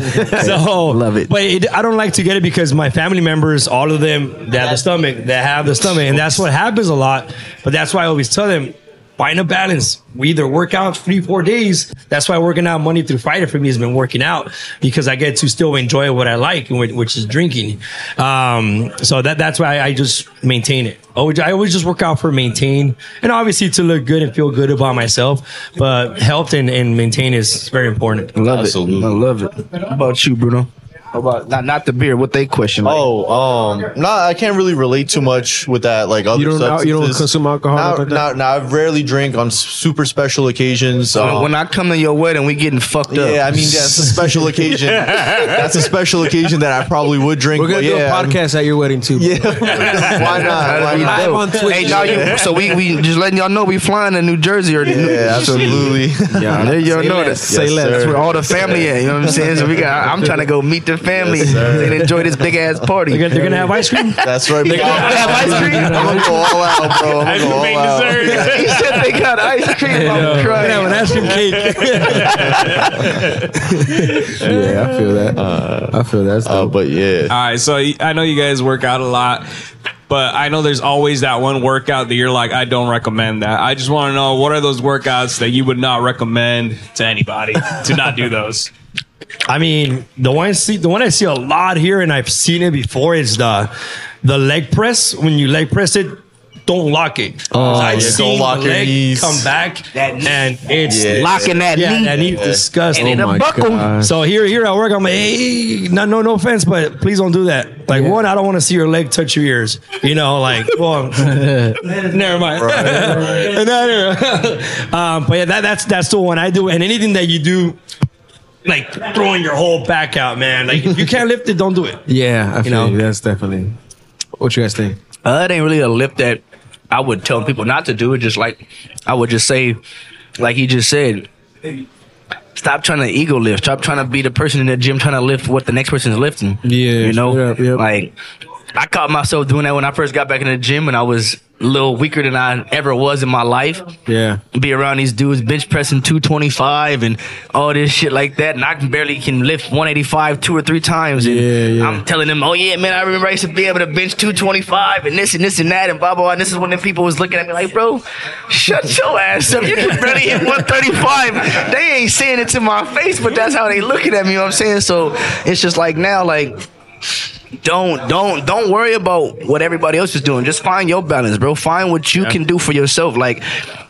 so Love it. But it, I don't like to get it because my family members, all of them, they have the stomach. They have the stomach, and that's what happens a lot. But that's why I always tell them, find a balance. We either work out three, four days. That's why working out Monday through Friday for me has been working out because I get to still enjoy what I like, whi- which is drinking. Um, so that that's why I just maintain it. Always- I always just work out for maintain and obviously to look good and feel good about myself. But health and, and maintain is very important. love Absolutely. it. I love it. How about you, Bruno? How about not not the beer? What they question? Like, Oh, um, no, I can't really relate too much with that. Like other You don't- substances. you don't consume alcohol Now, like that? now, now, I rarely drink on s- super special occasions. when, um, when I come to your wedding, we getting fucked up. yeah, I mean that's a special occasion. That's a special occasion that I probably would drink. We're gonna but do yeah, a podcast at your wedding too. Yeah, why not? Why not? Live on Twitch. Hey, now you, so we we just letting y'all know we flying to New Jersey or Yeah, absolutely. Yeah, there y'all know that. Say Yes, less. sir. That's where all the family at. You know what I'm saying? So we got. I'm trying to go meet the family and enjoy this big ass party. They're gonna, they're gonna have ice cream. That's right. Big have ice cream? I'm gonna go all out, bro. I'm gonna go all out. He said they got ice cream. I'm crying. Have an ice cream cake. Yeah, I feel that. I feel that. That's Uh, dope. but yeah, All right, so y- I know you guys work out a lot, but I know there's always that one workout that you're like, I don't recommend that. I just want to know, what are those workouts that you would not recommend to anybody to not do those? I mean, the one I see, the one I see a lot here, and I've seen it before, is the the leg press. When you leg press it, don't lock it. Oh, I've yeah, seen don't lock the your leg knees. come back, That knee. and it's Yeah. Locking that yeah, knee. that knee disgusting. And Oh it'll my buckle. God. So here, here at work, I'm like, hey, no, no, no offense, but please don't do that. Like, one, I don't want to see your leg touch your ears. You know, like, well, never mind. No, no. um, but yeah, that, that's that's the one I do. And anything that you do, like throwing your whole back out, man. Like, if you can't lift it, don't do it. Yeah, I feel know? you. That's definitely. What you guys think? Uh, it ain't really a lift that I would tell people not to do. It just like I would just say, like he just said, stop trying to ego lift. Stop trying to be the person in the gym trying to lift what the next person is lifting. Yeah, you know, straight up, yep. like I caught myself doing that when I first got back in the gym, and I was a little weaker than I ever was in my life. Yeah. Be around these dudes bench pressing two twenty-five and all this shit like that, and I can barely can lift one eighty-five two or three times. And Yeah, yeah. I'm telling them, oh yeah, man, I remember I used to be able to bench two twenty-five and this and this and that and blah blah. And this is when the people was looking at me like, bro, shut your ass up. You can barely hit one thirty-five. They ain't saying it to my face, but that's how they looking at me. You know what I'm saying? So it's just like now, like. Don't don't don't worry about what everybody else is doing. Just find your balance, bro. Find what you can do for yourself. Like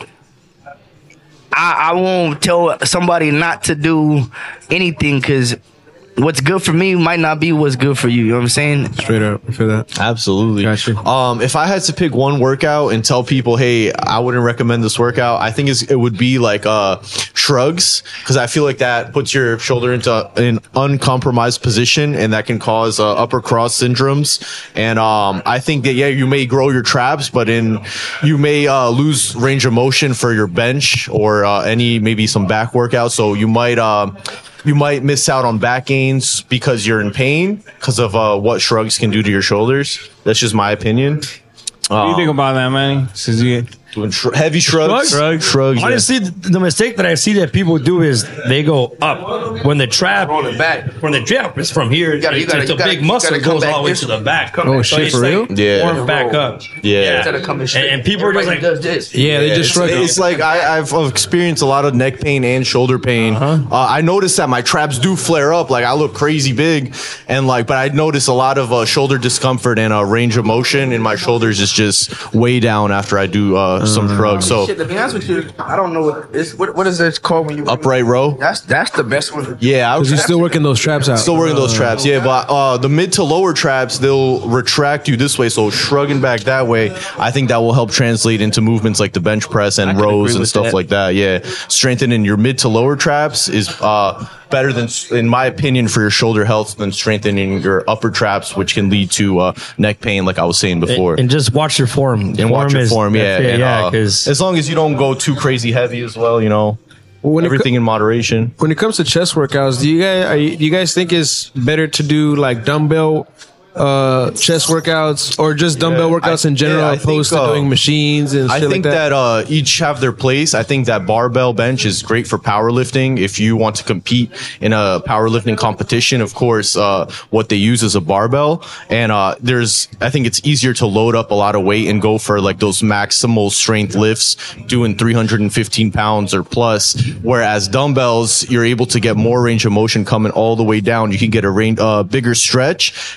I, I won't tell somebody not to do anything because what's good for me might not be what's good for you. You know what I'm saying? Straight up. I feel that. absolutely. Gotcha. Um, if I had to pick one workout and tell people, hey, I wouldn't recommend this workout, I think it's, it would be like uh, shrugs, because I feel like that puts your shoulder into an uncompromised position, and that can cause uh, upper cross syndromes. And um, I think that yeah, you may grow your traps, but in you may uh, lose range of motion for your bench or uh, any maybe some back workouts. So you might. Uh, You might miss out on back gains because you're in pain because of uh, what shrugs can do to your shoulders. That's just my opinion. What do you think about that, Manny? Since you Doing sh- heavy shrugs, Shrugs? shrugs. yeah. Honestly, th- the mistake that I see that people do is they go up when the trap back. when the trap is from here. gotta- you it's gotta- it's a you gotta- big you muscle gotta that come goes back all the way this to the back. Oh, shit, it's for like real? Yeah. Warm back up. Yeah. Instead of coming And, straight. and people are just like, does this. Yeah, they just It's, shrug. it's like I, I've experienced a lot of neck pain and shoulder pain. uh I noticed that my traps do flare up, like I look crazy big, and like, but I notice a lot of uh, shoulder discomfort and uh, range of motion in my shoulders is just way down after I do uh, some shrugs. So Shit, to be honest with you, I don't know what is what, what is this called when you upright row. That's that's the best one. Yeah, I was Because you're still working those traps out. Still working those traps, yeah. But uh, the mid to lower traps, they'll retract you this way. So shrugging back that way, I think that will help translate into movements like the bench press and can rows agree and with stuff that. like that. Yeah, strengthening your mid to lower traps is uh, better than, in my opinion, for your shoulder health than strengthening your upper traps, which can lead to uh, neck pain, like I was saying before. and just watch your form. And watch your is- form, yeah. that's it, and, yeah, uh, because as long as you don't go too crazy heavy as well, you know, When it co- everything in moderation. When it comes to chest workouts, do you guys are you, do you guys think it's better to do like dumbbell uh, chest workouts or just dumbbell Yeah, workouts I- in general, yeah, I opposed think, to uh, doing machines and I shit think like that? that, uh, each have their place. I think that barbell bench is great for powerlifting. If you want to compete in a powerlifting competition, of course, uh, what they use is a barbell. And uh, there's, I think it's easier to load up a lot of weight and go for like those maximal strength lifts, doing three hundred fifteen pounds or plus. Whereas dumbbells, you're able to get more range of motion coming all the way down. You can get a range, uh, bigger stretch, get more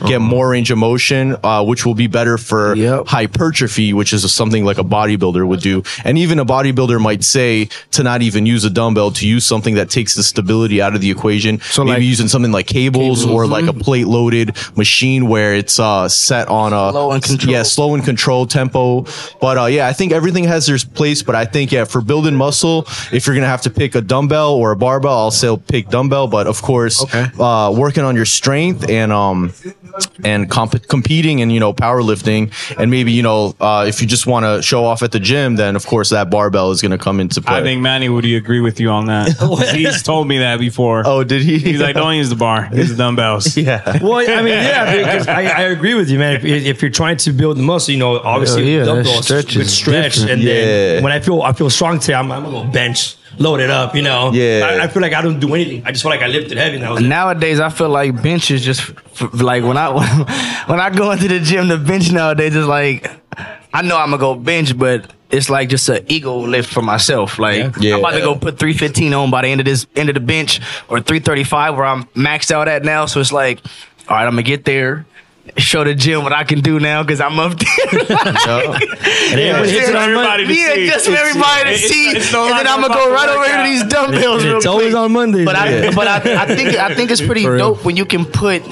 range of motion, uh, which will be better for Yep. hypertrophy, which is something like a bodybuilder would do. And even a bodybuilder might say to not even use a dumbbell, to use something that takes the stability out of the equation. So Maybe like- using something like cables, or like a plate loaded machine where it's uh, set on a Slow and controlled. yeah, slow and controlled tempo. But uh, yeah, I think everything has their place. But I think yeah, for building muscle, if you're gonna have to pick a dumbbell or a barbell, I'll say pick dumbbell. But of course, Okay. uh, working on your strength and um and comp- competing and you know powerlifting, and maybe you know uh, if you just want to show off at the gym, then of course that barbell is gonna come into play. I think Manny would agree with you on that. He's told me that before. Oh, did he? He's like, don't use the bar, use the dumbbells. yeah. Well, I mean, yeah, because I, I agree with you, man. If, if you're trying to build the muscle, you know, obviously Yeah, yeah, that dumbbells stretch with is stretch, different. and Yeah. then when I feel I feel strong today, I'm, I'm gonna go bench, load it up, you know. Yeah. I, I feel like I don't do anything. I just feel like I lifted heavy. And I was like, Nowadays, I feel like bench is just f- like when I when I go into the gym, the bench nowadays is like I know I'm gonna go bench, but it's like just an ego lift for myself. Like Yeah. I'm about to go put three fifteen on by the end of this end of the bench, or three thirty-five where I'm maxed out at now. So it's like, all right, I'm gonna get there. Show the gym what I can do now because I'm up there. and everybody hits it on everybody Monday. to yeah, see. just for It's- everybody to it's- see, it's no and then longer I'm gonna about go the right over here to workout. these dumbbells. And real it's always quick. on Mondays. But I, but I, I think I think it's pretty For real. dope when you can put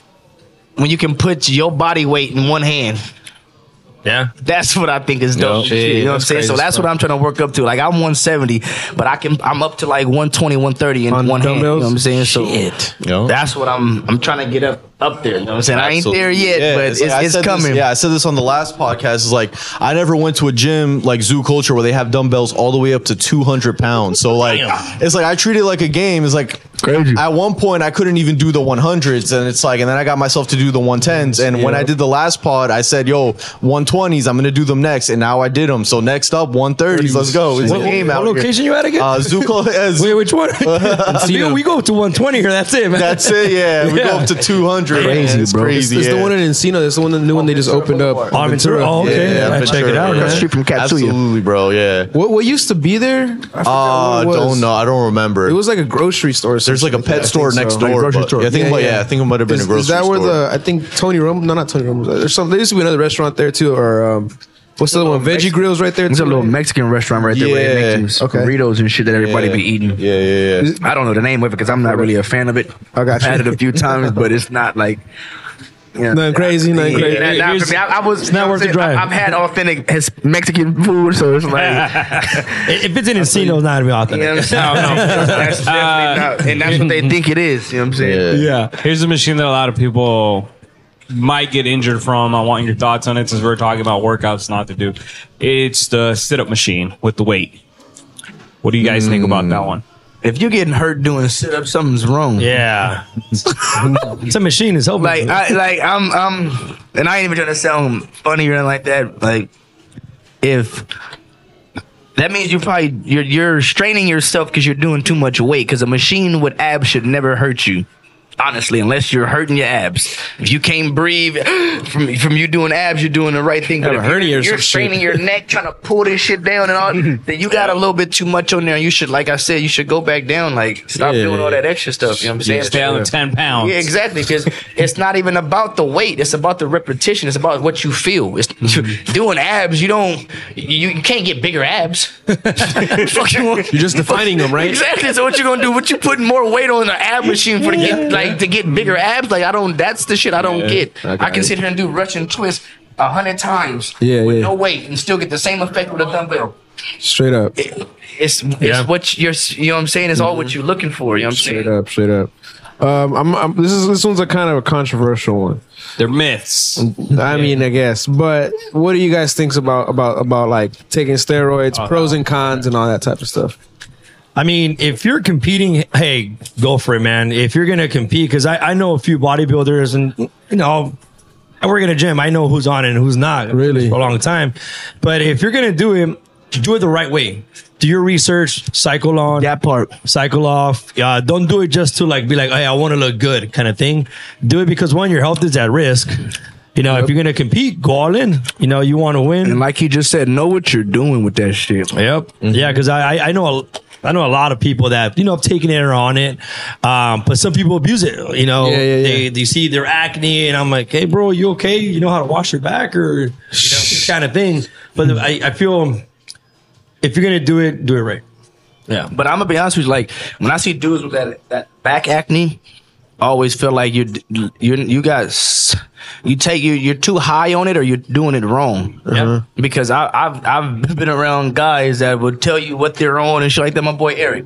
when you can put your body weight in one hand. yeah. That's what I think is dope. Yeah, you know what I'm that's saying? crazy So that's stuff. what I'm trying to work up to. Like I'm one seventy, but I can I'm up to like one twenty, one thirty in On one hand. You know dumbbells? what I'm saying? So Shit. Yeah. that's what I'm I'm trying to get up up there. You know what I'm saying? I ain't Absolutely. there yet, Yeah, but it's, like I it's said this- coming. yeah, I said this on the last podcast. Is like I never went to a gym like Zoo Culture where they have dumbbells all the way up to two hundred pounds. So like Damn. it's like I treat it like a game. It's like Crazy. at one point I couldn't even do the one hundreds, and it's like, and then I got myself to do the one tens. And when I did the last pod, I said, "Yo, one twenties, I'm gonna do them next," and now I did them. So next up, one thirties. Let's go. It's What, a game what out here. location you at again? Uh, Zoo Culture. yeah, Zoo- Wait, which one? we, we go to one twenty here. That's it, man. That's it. Yeah, we go Yeah. up to two hundred. Crazy, it's bro. Crazy. It's yeah. the one in Encino. That's the one, the new one they just opened up. Oh, in Ventura. Oh, okay. Yeah, I check Ventura. it out, Across the man. street from Katsuya. Absolutely, bro. Yeah. What what used to be there? I forgot Uh, what it was. don't know. I don't remember. It was like a grocery store. or There's like a something pet that. I store think next so. door. Like a grocery but- store. Yeah, I think, it might- yeah, I think it might have been Is, a grocery is that where store. the I think Tony Rum? No, not Tony Rum. There's some. There used to be another restaurant there too, or um, what's the other one? Veggie Grills right there. There's too, a little right? Mexican restaurant right there where they Yeah. make these Okay. burritos and shit that everybody yeah. be eating. Yeah, yeah, yeah. I don't know the name of it because I'm not really a fan of it. I got I've you. had it a few times, but it's not like. Yeah. Nothing crazy, nothing Yeah, crazy. nah, nah, Here's- for me, I, I was. it's not you know worth what the I'm saying? drive. I- I've had authentic his Mexican food, so it's like. If it's in Encino, it's not gonna be authentic. You know what I'm saying? That's definitely not, and that's what they think it is. You know what I'm saying? Yeah. Here's a machine that a lot of people might get injured from. I want your thoughts on it since we're talking about workouts not to do. It's the sit-up machine with the weight. What do you guys think about that one? If you're getting hurt doing sit ups, something's wrong. Yeah. It's a machine. It's helping. Like I like I'm I'm and I ain't even trying to sound funny or anything like that. Like if that means you probably you're you're straining yourself because you're doing too much weight. Because a machine with abs should never hurt you. Honestly, unless you're hurting your abs. If you can't breathe from from you doing abs, you're doing the right thing. But Have if a hernia you're, or you're some straining shit. your neck, trying to pull this shit down and all, then you got a little bit too much on there. And you should, like I said, you should go back down. Like stop Yeah. doing all that extra stuff. You know what I'm saying? Stay on the ten pounds. Yeah, exactly. Because it's not even about the weight; it's about the repetition. It's about what you feel. It's doing abs. You don't. You, you can't get bigger abs. Fuck you want- You're just defining them, right? Exactly. So what you gonna do? What you putting more weight on the ab machine for to get like to get bigger abs? Like I don't. That's the shit I don't get. I got I can it. sit here and do Russian twist a hundred times Yeah, with yeah. no weight and still get the same effect with a dumbbell. Straight up. It's it's Yeah. what you're. You know what I'm saying? It's all what you're looking for. You know what I'm saying? Straight up. Straight up. Um, I'm, I'm, this is this one's a kind of a controversial one. They're myths. I mean, I guess. But what do you guys think about about about like taking steroids, pros and cons, and all that type of stuff? I mean, if you're competing, hey, go for it, man. If you're gonna compete, because I, I know a few bodybuilders, and you know, I work in a gym. I know who's on it and who's not. Really? For a long time. But if you're gonna do it, do it the right way. Do your research. Cycle on. That part. Cycle off. Uh, don't do it just to like be like, hey, I want to look good, kind of thing. Do it because one, your health is at risk. You know, if you're gonna compete, go all in. You know, you want to win. And like he just said, know what you're doing with that shit. Yep. Yeah, because I I- I know a, I know a lot of people that, you know, have taken it or on it. Um, but some people abuse it, you know, Yeah, yeah, yeah. they, they see their acne and I'm like, hey bro, you okay? You know how to wash your back or, you know, this kind of thing. But I, I feel if you're going to do it, do it right. Yeah, but I'm gonna be honest with you. Like when I see dudes with that that back acne, I always feel like you you you guys you take you you're too high on it or you're doing it wrong. Yeah. Because I, I've I've been around guys that would tell you what they're on and shit like that. My boy Eric,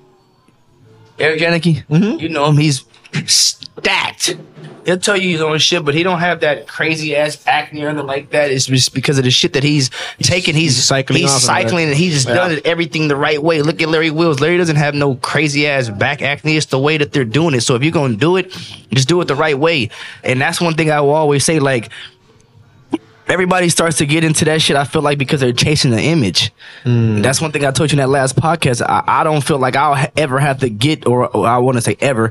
Eric Janicki, Mm-hmm. you know him. He's stacked. He'll tell you he's on shit, but he don't have that crazy ass acne or anything like that. It's just because of the shit that he's taking. He's, He's cycling He's off of cycling, that. and he's just done it everything the right way. Look at Larry Wills. Larry doesn't have no crazy ass back acne. It's the way that they're doing it. So if you're gonna do it, just do it the right way. And that's one thing I will always say. Like everybody starts to get into that shit. I feel like because they're chasing the image. That's one thing I told you in that last podcast. I, I don't feel like I'll ha- ever have to get, or, or I want to say ever.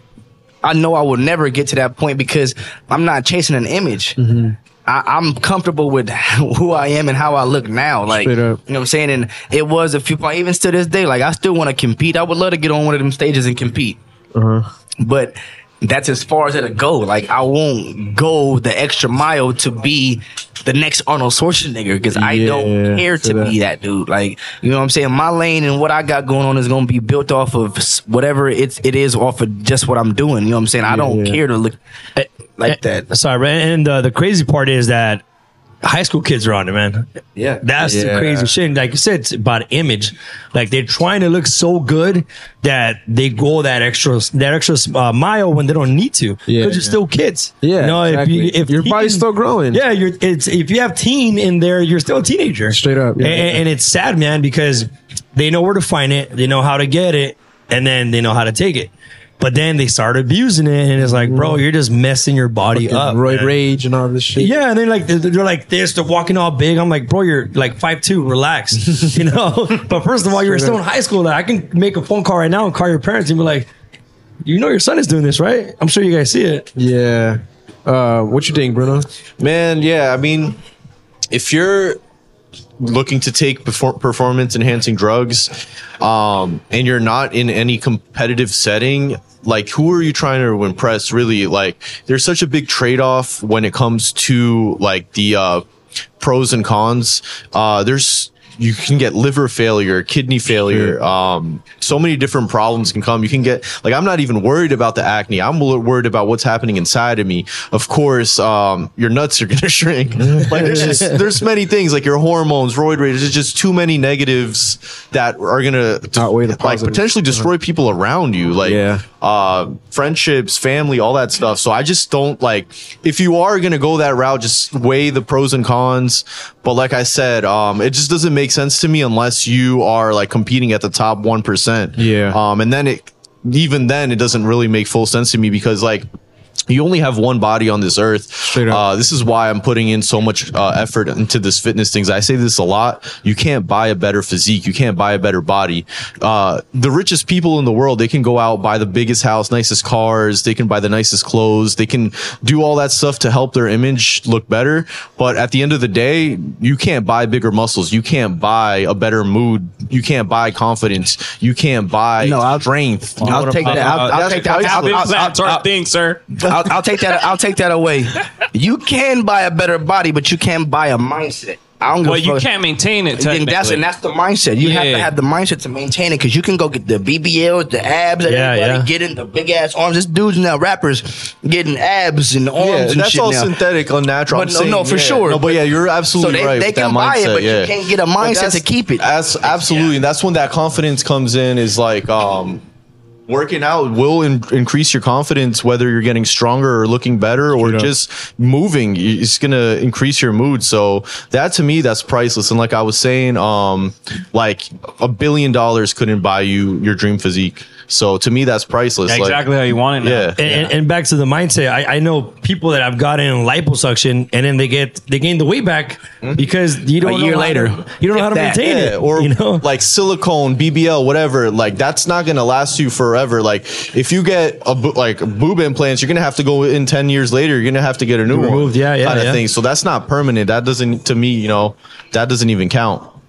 I know I will never get to that point because I'm not chasing an image. Mm-hmm. I, I'm comfortable with who I am and how I look now. Like, Straight you know up. what I'm saying? And it was a few points, even to this day, like I still want to compete. I would love to get on one of them stages and compete. Uh-huh. But that's as far as it'll go. Like I won't go the extra mile to be the next Arnold Schwarzenegger because I Yeah, don't care to feel that. be that dude. Like, you know what I'm saying? My lane and what I got going on is going to be built off of s- whatever it's, it is off of just what I'm doing. You know what I'm saying? I don't yeah. care to look like that. Sorry, man. And uh, the crazy part is that high school kids are on it, man. Yeah. That's the Yeah. crazy shit. Like you said, it's about image. Like they're trying to look so good that they go that extra that extra uh, mile when they don't need to because Yeah. you're still kids. Yeah, you know, exactly. if you if Your teen- body's still growing. Yeah, you're. It's if you have teen in there, you're still a teenager. Straight up, yeah. and, and it's sad, man, because they know where to find it, they know how to get it, and then they know how to take it. But then they start abusing it, and it's like, bro, you're just messing your body up. Roid man. rage and all this shit. Yeah, and then like they're, they're like this, they're walking all big. I'm like, bro, you're like five two, relax, you know. But first of all, you're still in high school. Like, I can make a phone call right now and call your parents and be like, you know, your son is doing this, right? I'm sure you guys see it. Yeah. Uh, what you think, Bruno? Man, yeah, I mean, if you're looking to take perfor- performance enhancing drugs um, and you're not in any competitive setting, like who are you trying to impress really? Like there's such a big trade-off when it comes to like the uh, pros and cons. Uh, there's you can get liver failure, kidney failure. Um, so many different problems can come. You can get like, I'm not even worried about the acne. I'm worried about what's happening inside of me. Of course, um, your nuts are going to shrink. Like there's just, there's many things like your hormones, roid rage. There's just too many negatives that are going to Outweigh the like positives. potentially destroy people around you. Like, Yeah. uh, friendships, family, all that stuff. So I just don't like, if you are going to go that route, just weigh the pros and cons. But like I said, um, it just doesn't make sense to me unless you are like competing at the top one percent. Yeah. Um, and then it, even then it doesn't really make full sense to me because like, you only have one body on this earth. Straight up. Uh, this is why I'm putting in so much uh, effort into this fitness things. I say this a lot. You can't buy a better physique. You can't buy a better body. Uh, the richest people in the world, they can go out, buy the biggest house, nicest cars. They can buy the nicest clothes. They can do all that stuff to help their image look better. But at the end of the day, you can't buy bigger muscles. You can't buy a better mood. You can't buy confidence. You can't buy No, I'll- strength. I'll take that. I'll, I'll That's take that. I'll, I'll, I'll, That's our thing, sir. I'll, I'll take that. I'll take that away. You can buy a better body, but you can't buy a mindset. I don't give Well, a you fuck. can't maintain it. And that's and Technically. that's the mindset. You have to Yeah. have the mindset to maintain it because you can go get the B B Ls, the abs, that Yeah, everybody yeah. getting the big ass arms. This dudes now, rappers getting abs and arms Yeah, and that's shit all now. synthetic, unnatural. But I'm no, saying, no, for yeah. sure. No, but yeah, you're absolutely So they- right. they with can that buy it, mindset, but you yeah. can't get a But mindset that's- to keep it. That's absolutely, and that's when that confidence comes in. Is like um, working out will in- increase your confidence, whether you're getting stronger or looking better or Straight up. just moving. It's gonna increase your mood. So that to me, that's priceless. And like I was saying, um, like a billion dollars couldn't buy you your dream physique. So to me, that's priceless. Yeah, Like, exactly how you want it now. Yeah. And, and, and back to the mindset, I, I know people that have gotten liposuction and then they get they gain the weight back because you don't A know year how later. to, you don't know how to If that. maintain Yeah, it, or you know. like silicone, B B L, whatever. Like that's not gonna last you forever. Like if you get a bo- like boob implants, you're gonna have to go in ten years later. You're gonna have to get a new Removed, one. yeah, yeah, kind of yeah. thing. So that's not permanent. That doesn't, to me, you know, that doesn't even count.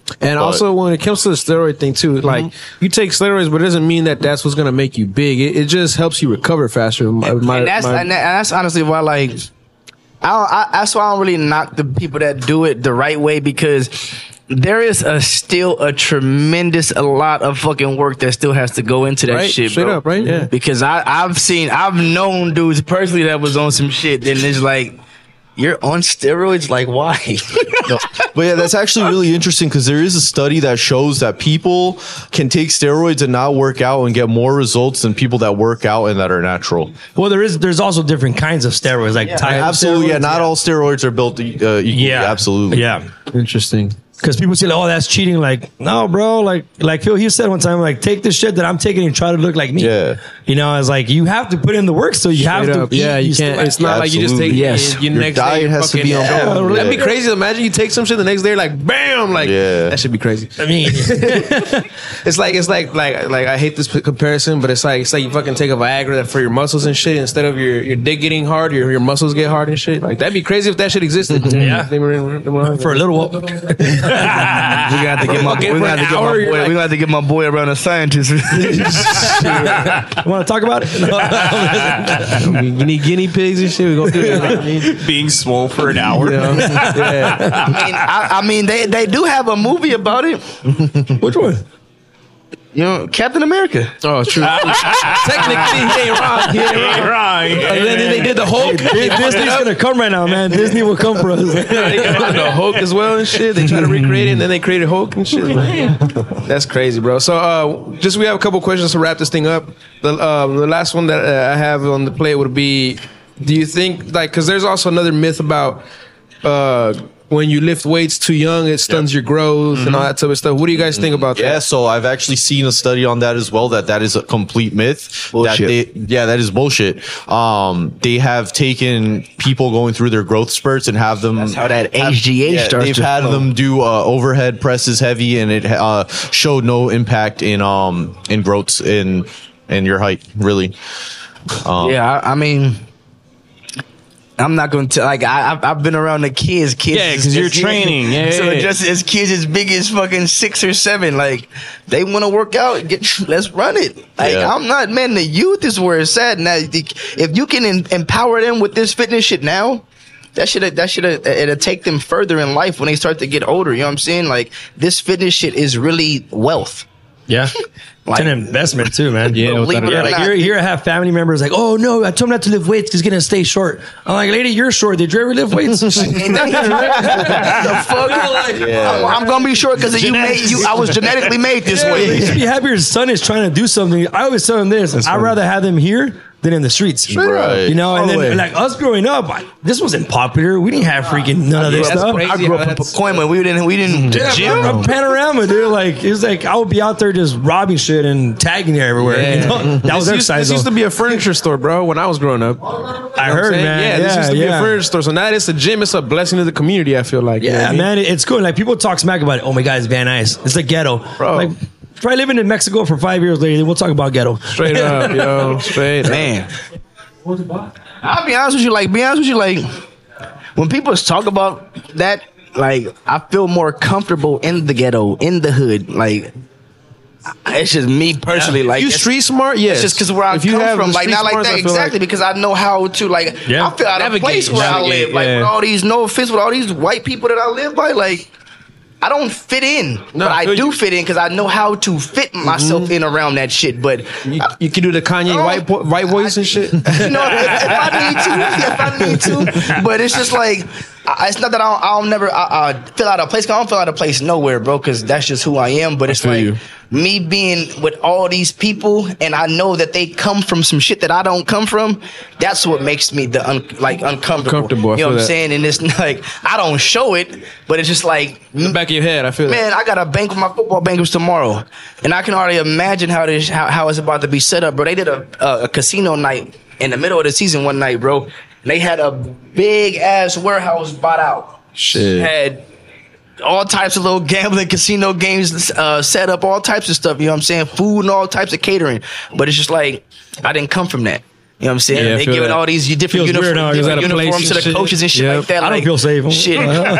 And But- also, when it comes to the steroid thing too, like you take steroids, but it doesn't mean that that's what's gonna make you big. It, it just helps you recover faster. My, my, and that's my- and that- and that's honestly why, like, I, don't, I that's why I don't really knock the people that do it the right way, because there is a still a tremendous a lot of fucking work that still has to go into that Right, shit, straight bro. up, right? Yeah. Because I I've seen I've known dudes personally that was on some shit, and it's like, you're on steroids, like why? No. But yeah, that's actually really interesting because there is a study that shows that people can take steroids and not work out and get more results than people that work out and that are natural. Well, there is. There's also different kinds of steroids, like type of Absolutely, yeah. steroids. Not all steroids are built uh, equally. Yeah, Absolutely. Yeah. Interesting. Because people say, "Oh, that's cheating." Like, no, bro. Like, like Phil, he said one time, like, take the shit that I'm taking and try to look like me. Yeah. You know, it's like you have to put in the work, so you have Straight to. up. Yeah, eat, you still can't. have- It's not like you just take. Absolutely. Yes. Your, Your next diet day, has to fucking- be on yeah, point. That'd be Yeah. crazy. Imagine you take some shit the next day, like bam, like Yeah. that should be crazy. I mean, It's like it's like like like I hate this p- comparison, but it's like it's like you fucking take a Viagra for your muscles and shit. Instead of your, your dick getting hard, your your muscles get hard and shit. Like that'd be crazy if that shit existed. Yeah. They were- they were- for a little while. We got to get my Okay, we for got an to get hour, my you're boy. like- We got to get my boy around a scientist. Want to talk about it? No. you need guinea pigs and shit. We gonna do it. You know what I mean? Being swole for an hour. You know? Yeah. I mean, I, I mean, they they do have a movie about it. Which one? You know, Captain America. Oh, true. Technically, he ain't wrong. He ain't wrong. Right. And then they did the Hulk. They Disney's gonna come right now, man. Disney will come for us. got the Hulk as well and shit. They try to recreate it, and then they created Hulk and shit. That's crazy, bro. So, uh, just we have a couple questions to wrap this thing up. The uh, the last one that uh, I have on the plate would be: do you think, like, because there's also another myth about uh, when you lift weights too young, it stuns your growth and all that type of stuff. What do you guys think about Yeah, that? so I've actually seen a study on that as well. That that is a complete myth. Bullshit. That they, yeah, that is bullshit. Um, they have taken people going through their growth spurts and have them. That's how that have- H G H yeah, starts They've to had flow. them do uh, overhead presses heavy, and it uh, showed no impact in um in growths in in your height. Really. Um, Yeah, I, I mean, I'm not going to like. I, I've, I've been around the kids. Kids, Yeah, is 'cause you're just- training. Yeah, so yeah, yeah. just as kids as big as fucking six or seven, like they want to work out. Get let's run it. Like Yeah. I'm not, man. The youth is where it's at now. If you can em- empower them with this fitness shit now. That should that should it'll take them further in life when they start to get older. You know what I'm saying? Like this fitness shit is really wealth. Yeah. Like, It's an investment too, man. Yeah, believe it or Yeah, like not. here, here I have family members like, oh no, I told him not to lift weights because he's gonna stay short. I'm like, lady, you're short. Did you ever lift weights? the fuck? I'm, I'm gonna be short because you made you. I was genetically made this You way. should be happy your son is trying to do something. I always tell him this: I'd rather have them here than in the streets. Right. You know, and All the way. then like us growing up, I- this wasn't popular. We didn't have freaking none of this That's stuff. crazy. I grew up in That's- Pacoima. We didn't. We didn't. Yeah, bro, Panorama, dude. Like it was like I would be out there just robbing shit and tagging everywhere. You know? That was This their used, size. this used to though. be a furniture store, bro, when I was growing up. I You know what I'm heard, saying? man. Yeah, this used to be yeah. a furniture store. So now it's a gym. It's a blessing to the community, I feel like. You know what Yeah, I mean? man, it- it's cool. Like people talk smack about it. Oh my God, it's Van Nuys. It's the ghetto, Bro. Like try living in Mexico for five years later. We'll talk about ghetto. Straight up, yo. Straight up. Man, I'll be honest with you. Like, be honest with you. Like, when people talk about that, like, I feel more comfortable in the ghetto, in the hood. Like, I- it's just me personally. Like, you it's- street smart, yes. It's just because where I If you come have from, the like street not like smarts, that I feel exactly like- because I know how to like. Yeah. I feel out of Navigate, place where I navigate, live. Like yeah. with all these, no offense, with all these white people that I live by, like. I don't fit in, No, but I I feel do you. fit in because I know how to fit myself in around that shit. But You, you can do the Kanye Oh. white vo- white voice and shit. you know, if, if I need to, if I need to. But it's just like, I, it's not that I'll, I'll never I, I feel out of place. 'Cause I don't feel out of place nowhere, bro, because that's just who I am. But it's feel like, you. me being with all these people, and I know that they come from some shit that I don't come from. That's what makes me the un, like uncomfortable. Uncomfortable, I You know feel what I'm that. saying? And it's like, I don't show it, but it's just like, In the back of your head, I feel man, I got a bank with my football bankers tomorrow, and I can already imagine how this how, how it's about to be set up, bro. They did a, a, a casino night in the middle of the season one night, bro. And they had a big ass warehouse bought out. Shit. Had all types of little gambling casino games uh, set up, all types of stuff. You know what I'm saying? Food and all types of catering. But it's just like I didn't come from that. You know what I'm saying? Yeah, I they feel giving that. all these different, Feels weird, uniform, huh? You different gotta place uniforms to the and shit. coaches and shit Yep. like that. I don't like, feel safe. Shit.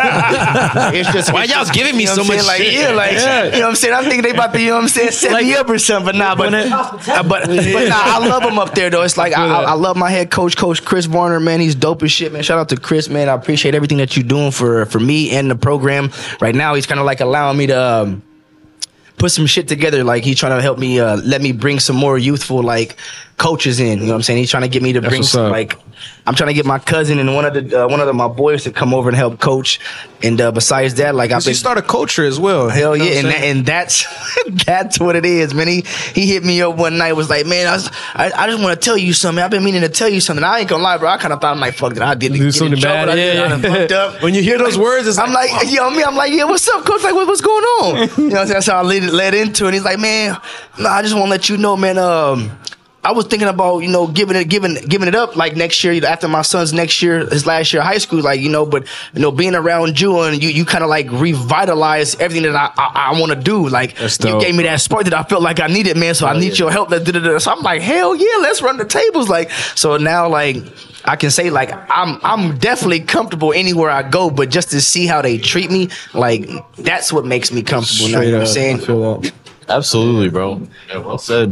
It's just Why y'all giving me you know so what I'm much saying? Like, shit? yeah, like, Yeah. you know what I'm saying? I'm thinking they about to, you know what I'm saying, set me up or something. But nah, but, uh, but, but nah, I love them up there, though. It's like, I, I, I love my head coach, Coach Chris Varner, man. He's dope as shit, man. Shout out to Chris, man. I appreciate everything that you're doing for, for me and the program. Right now, he's kind of like allowing me to um, put some shit together. Like, he's trying to help me, uh, let me bring some more youthful, like, coaches in. You know what I'm saying? He's trying to get me to bring what's some, up. like, I'm trying to get my cousin and one of the uh, one of the, my boys to come over and help coach. And uh, besides that, like I've So you been start a culture as well. hell You know yeah, what and I'm that, and that's that's what it is, man. He he hit me up one night, was like, man, I was, I, I just want to tell you something. I've been meaning to tell you something. I ain't gonna lie, bro. I kind of thought I'm like, fuck it, I did Do get in something trouble. bad, I did- yeah, I done yeah. fucked up. When you hear those words, it's I'm like, yo, me, I'm like, yeah, what's up, coach? Like, what, what's going on? You know what I'm saying? That's how I led, led into it. And he's like, man, no, I just want to let you know, man. Um, I was thinking about, you know, giving it, giving, giving it up like next year, you know, after my son's next year, his last year of high school, like, you know, but, you know, being around you and you, you kind of like revitalize everything that I, I, I want to do. Like, That's you dope. gave me that spark that I felt like I needed, man. So I need your help. That, da, da, da. So I'm like, hell yeah, let's run the tables. Like, so now, like, I can say, like, I'm, I'm definitely comfortable anywhere I go, but just to see how they treat me, like, that's what makes me comfortable now. You know what I'm saying? I feel that. Absolutely, bro. Yeah, well said.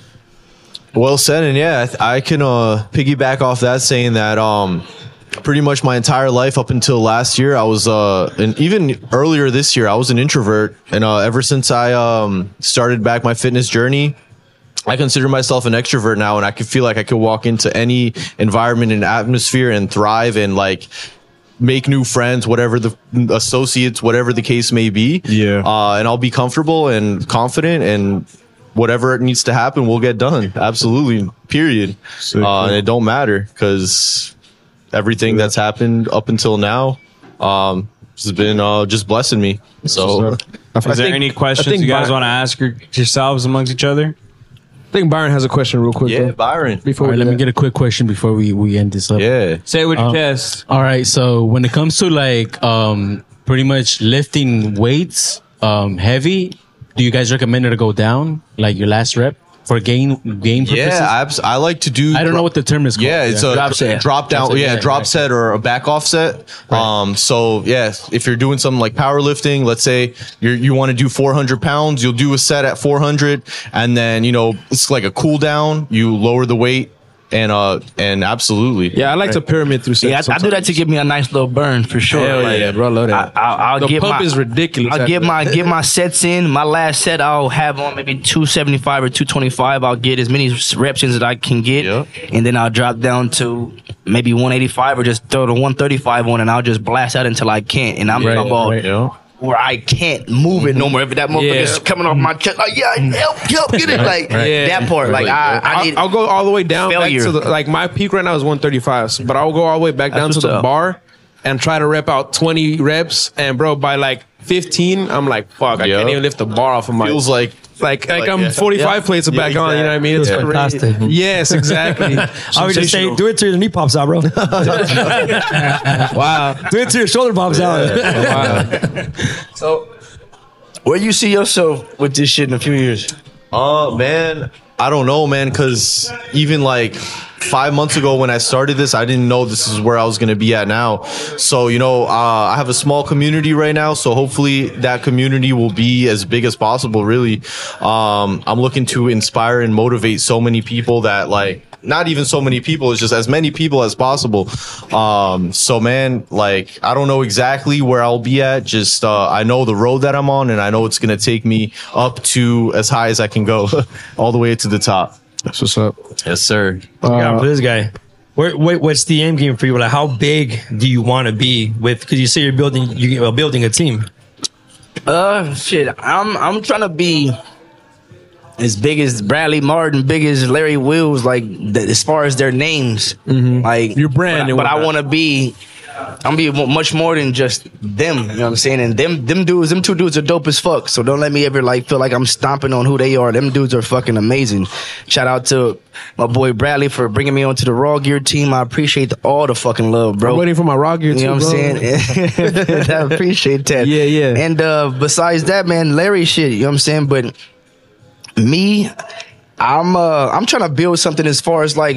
Well said, and yeah, I, th- I can uh, piggyback off that, saying that um, pretty much my entire life up until last year, I was, uh, and even earlier this year, I was an introvert, and uh, ever since I um, started back my fitness journey, I consider myself an extrovert now, and I can feel like I could walk into any environment and atmosphere and thrive and like make new friends, whatever the associates, whatever the case may be. Yeah. Uh, and I'll be comfortable and confident, and whatever needs to happen will get done. Absolutely. Period. Sick, Uh, and man. it don't matter because everything that's happened up until now um, has been uh, just blessing me. So I Is there think- any I questions think you guys Byron- want to ask your, yourselves amongst each other? I think Byron has a question real quick. yeah, though. Byron. Before All right, we let do me that. get a quick question before we, we end this up. Yeah. Say it with your Um, chest. All right, so when it comes to like um pretty much lifting weights um heavy, do you guys recommend it to go down like your last rep for gain gain purposes? Yeah, I, abs- I like to do. I don't know what the term is called. Yeah, it's a Drop drop, set. drop down. Drop set, yeah, yeah, drop right. set or a back off set. Um, so yeah, if you're doing something like powerlifting, let's say you you want to do four hundred pounds, you'll do a set at four hundred, and then you know it's like a cool down. You lower the weight, and uh, and absolutely, Yeah, I like to pyramid through. Yeah, I, I do that to give me a nice little burn for sure. Hell Like, yeah, bro. I love that. I, I'll, I'll the get pump my, is ridiculous. I'll after get that. my get my sets in. My last set, I'll have on maybe two seventy five or two twenty five. I'll get as many reps in as I can get, Yep. and then I'll drop down to maybe one eighty five or just throw the one thirty five on, and I'll just blast out until I can't. And I'm Right, talking about right. yeah. where I can't move it no more. If that motherfucker Yeah. is coming off my chest, like yeah, help, help, get it, like Yeah. that part. Like I, I I'll, need. I'll go all the way down Failure. back to the, like my peak right now is one thirty-five, so- but I'll go all the way back down That's to what's the up. bar and try to rep out twenty reps. And bro, by like fifteen, I'm like, fuck, I Yeah. can't even lift the bar off of my. Feels like like like, like, I'm yeah. forty-five plates are Yeah, back on. You know what I mean? It's Feels crazy. fantastic. Yes, exactly. I would just say, do it till your knee pops out, bro. do Wow. it till your shoulder pops out. Wow. So, where you see yourself with this shit in a few years? Uh, man, I don't know, man, because even like five months ago when I started this, I didn't know this is where I was going to be at now. So, you know, uh, I have a small community right now. So hopefully that community will be as big as possible, really. Um, I'm looking to inspire and motivate so many people that like, not even so many people, it's just as many people as possible. Um, so man, like, I don't know exactly where I'll be at. Just, uh, I know the road that I'm on, and I know it's going to take me up to as high as I can go, all the way to the top. That's what's up. Yes, sir. Yeah, for this guy. Where, wait, what's the end game for you? Like, how big do you want to be with? Because you say you're building, you're building a team. Uh, shit, I'm I'm trying to be as big as Bradley Martin, big as Larry Wills, like th- as far as their names, like Your brand But, and but I whatnot. want to be. I'm be mo- much more than just them. You know what I'm saying? And them, them dudes, them two dudes are dope as fuck. So don't let me ever like feel like I'm stomping on who they are. Them dudes are fucking amazing. Shout out to my boy Bradley for bringing me onto the Raw Gear team. I appreciate the, all the fucking love, bro. I'm waiting for my raw gear too, You know what I'm bro. saying? I appreciate that. Yeah, yeah. And uh, besides that, man, Larry shit, you know what I'm saying? But me, I'm uh, I'm trying to build something as far as like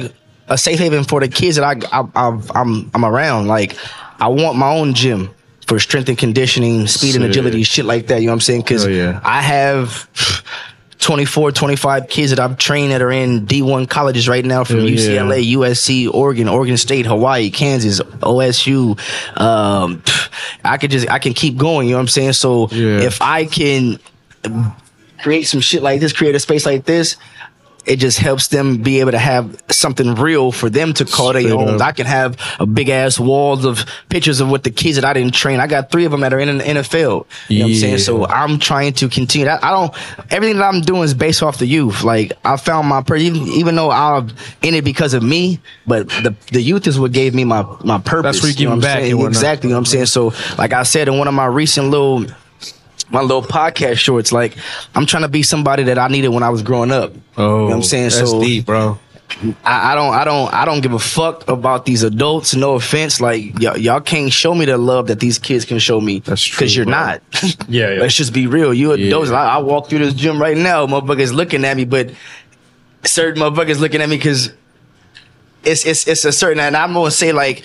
a safe haven for the kids that I, I, I I'm I'm around. Like I want my own gym for strength and conditioning, speed and Shit. agility, shit like that. You know what I'm saying? Because Oh, yeah. I have twenty-four, twenty-five kids that I've trained that are in D one colleges right now from Hell U C L A, yeah. U S C, Oregon, Oregon State, Hawaii, Kansas, O S U. Um, I could just, I can keep going. You know what I'm saying? So Yeah. if I can create some shit like this, create a space like this, it just helps them be able to have something real for them to call their Straight own. up. I can have a big ass walls of pictures of what the kids that I didn't train. I got three of them that are in the N F L. You know what I'm saying? Yeah. So I'm trying to continue that. I don't, everything that I'm doing is based off the youth. Like I found my, per- even, even though I'm in it because of me, but the, the youth is what gave me my, my purpose. That's where you give know them what I'm back saying? and whatnot. Exactly. You know what I'm saying? So like I said in one of my recent little, my little podcast shorts, like I'm trying to be somebody that I needed when I was growing up. Oh, you know what I'm saying? that's So deep, bro. I, I don't, I don't, I don't give a fuck about these adults. No offense, like y'all, y'all can't show me the love that these kids can show me. That's true, because you're bro. not. Yeah, yeah. Let's just be real. You Yeah. adults. I, I walk through this gym right now, motherfuckers looking at me, but certain motherfuckers looking at me because it's, it's, it's a certain. And I'm gonna say like.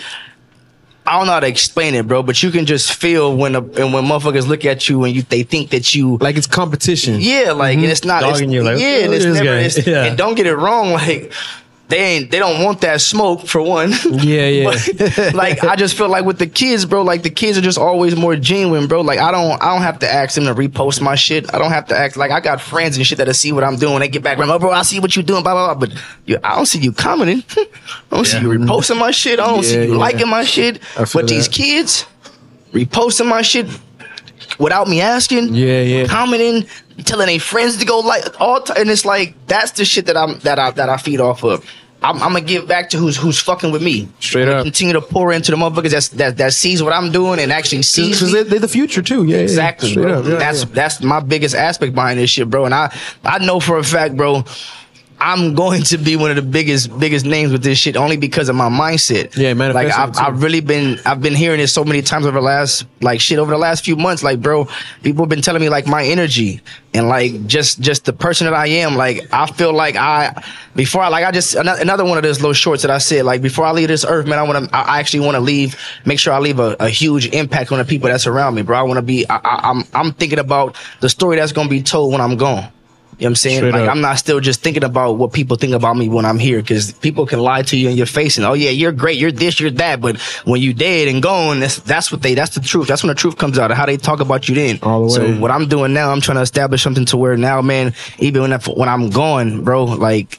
I don't know how to explain it, bro, but you can just feel when a, and when motherfuckers look at you and you they think that you Like it's competition. yeah, like and it's not Dogging it's, you, like, yeah, and "Oh, it's this never guy." it's, Yeah. and don't get it wrong, like they ain't they don't want that smoke for one. Yeah, yeah. But, like I just feel like with the kids, bro, like the kids are just always more genuine, bro. Like I don't I don't have to ask them to repost my shit. I don't have to ask like I got friends and shit that'll see what I'm doing. They get back, oh, bro, I see what you doing, blah blah blah. But you, I don't see you commenting. I don't see you reposting my shit. I don't see Yeah, you yeah. liking my shit. I feel But these that. kids reposting my shit without me asking, Yeah, yeah. commenting, telling their friends to go like all, t- and it's like that's the shit that I'm that I that I feed off of. I'm, I'm gonna give back to who's who's fucking with me. Straight I'm gonna up. continue to pour into the motherfuckers that's, that that sees what I'm doing and actually sees Because me. they're, they're the future too. Yeah, yeah. Exactly, Straight bro. up, yeah, that's yeah. that's my biggest aspect behind this shit, bro. And I I know for a fact, bro, I'm going to be one of the biggest biggest names with this shit only because of my mindset. Yeah, like manifesting I've, it too. I've really been I've been hearing it so many times over the last like shit over the last few months. Like, bro, people have been telling me like my energy and like just just the person that I am. Like I feel like I before I like I just ano- another one of those little shorts that I said like before I leave this earth, man, I want to I actually want to leave make sure I leave a, a huge impact on the people that's around me, bro. I want to be I, I, I'm I'm thinking about the story that's gonna be told when I'm gone. You know what I'm saying? Straight like, up. I'm not still just thinking about what people think about me when I'm here because people can lie to you in your face and, oh, yeah, you're great, you're this, you're that. But when you dead and gone, that's, that's what they, that's the truth. That's when the truth comes out of how they talk about you then. All the way. So what I'm doing now, I'm trying to establish something to where now, man, even when, I, when I'm gone, bro, like,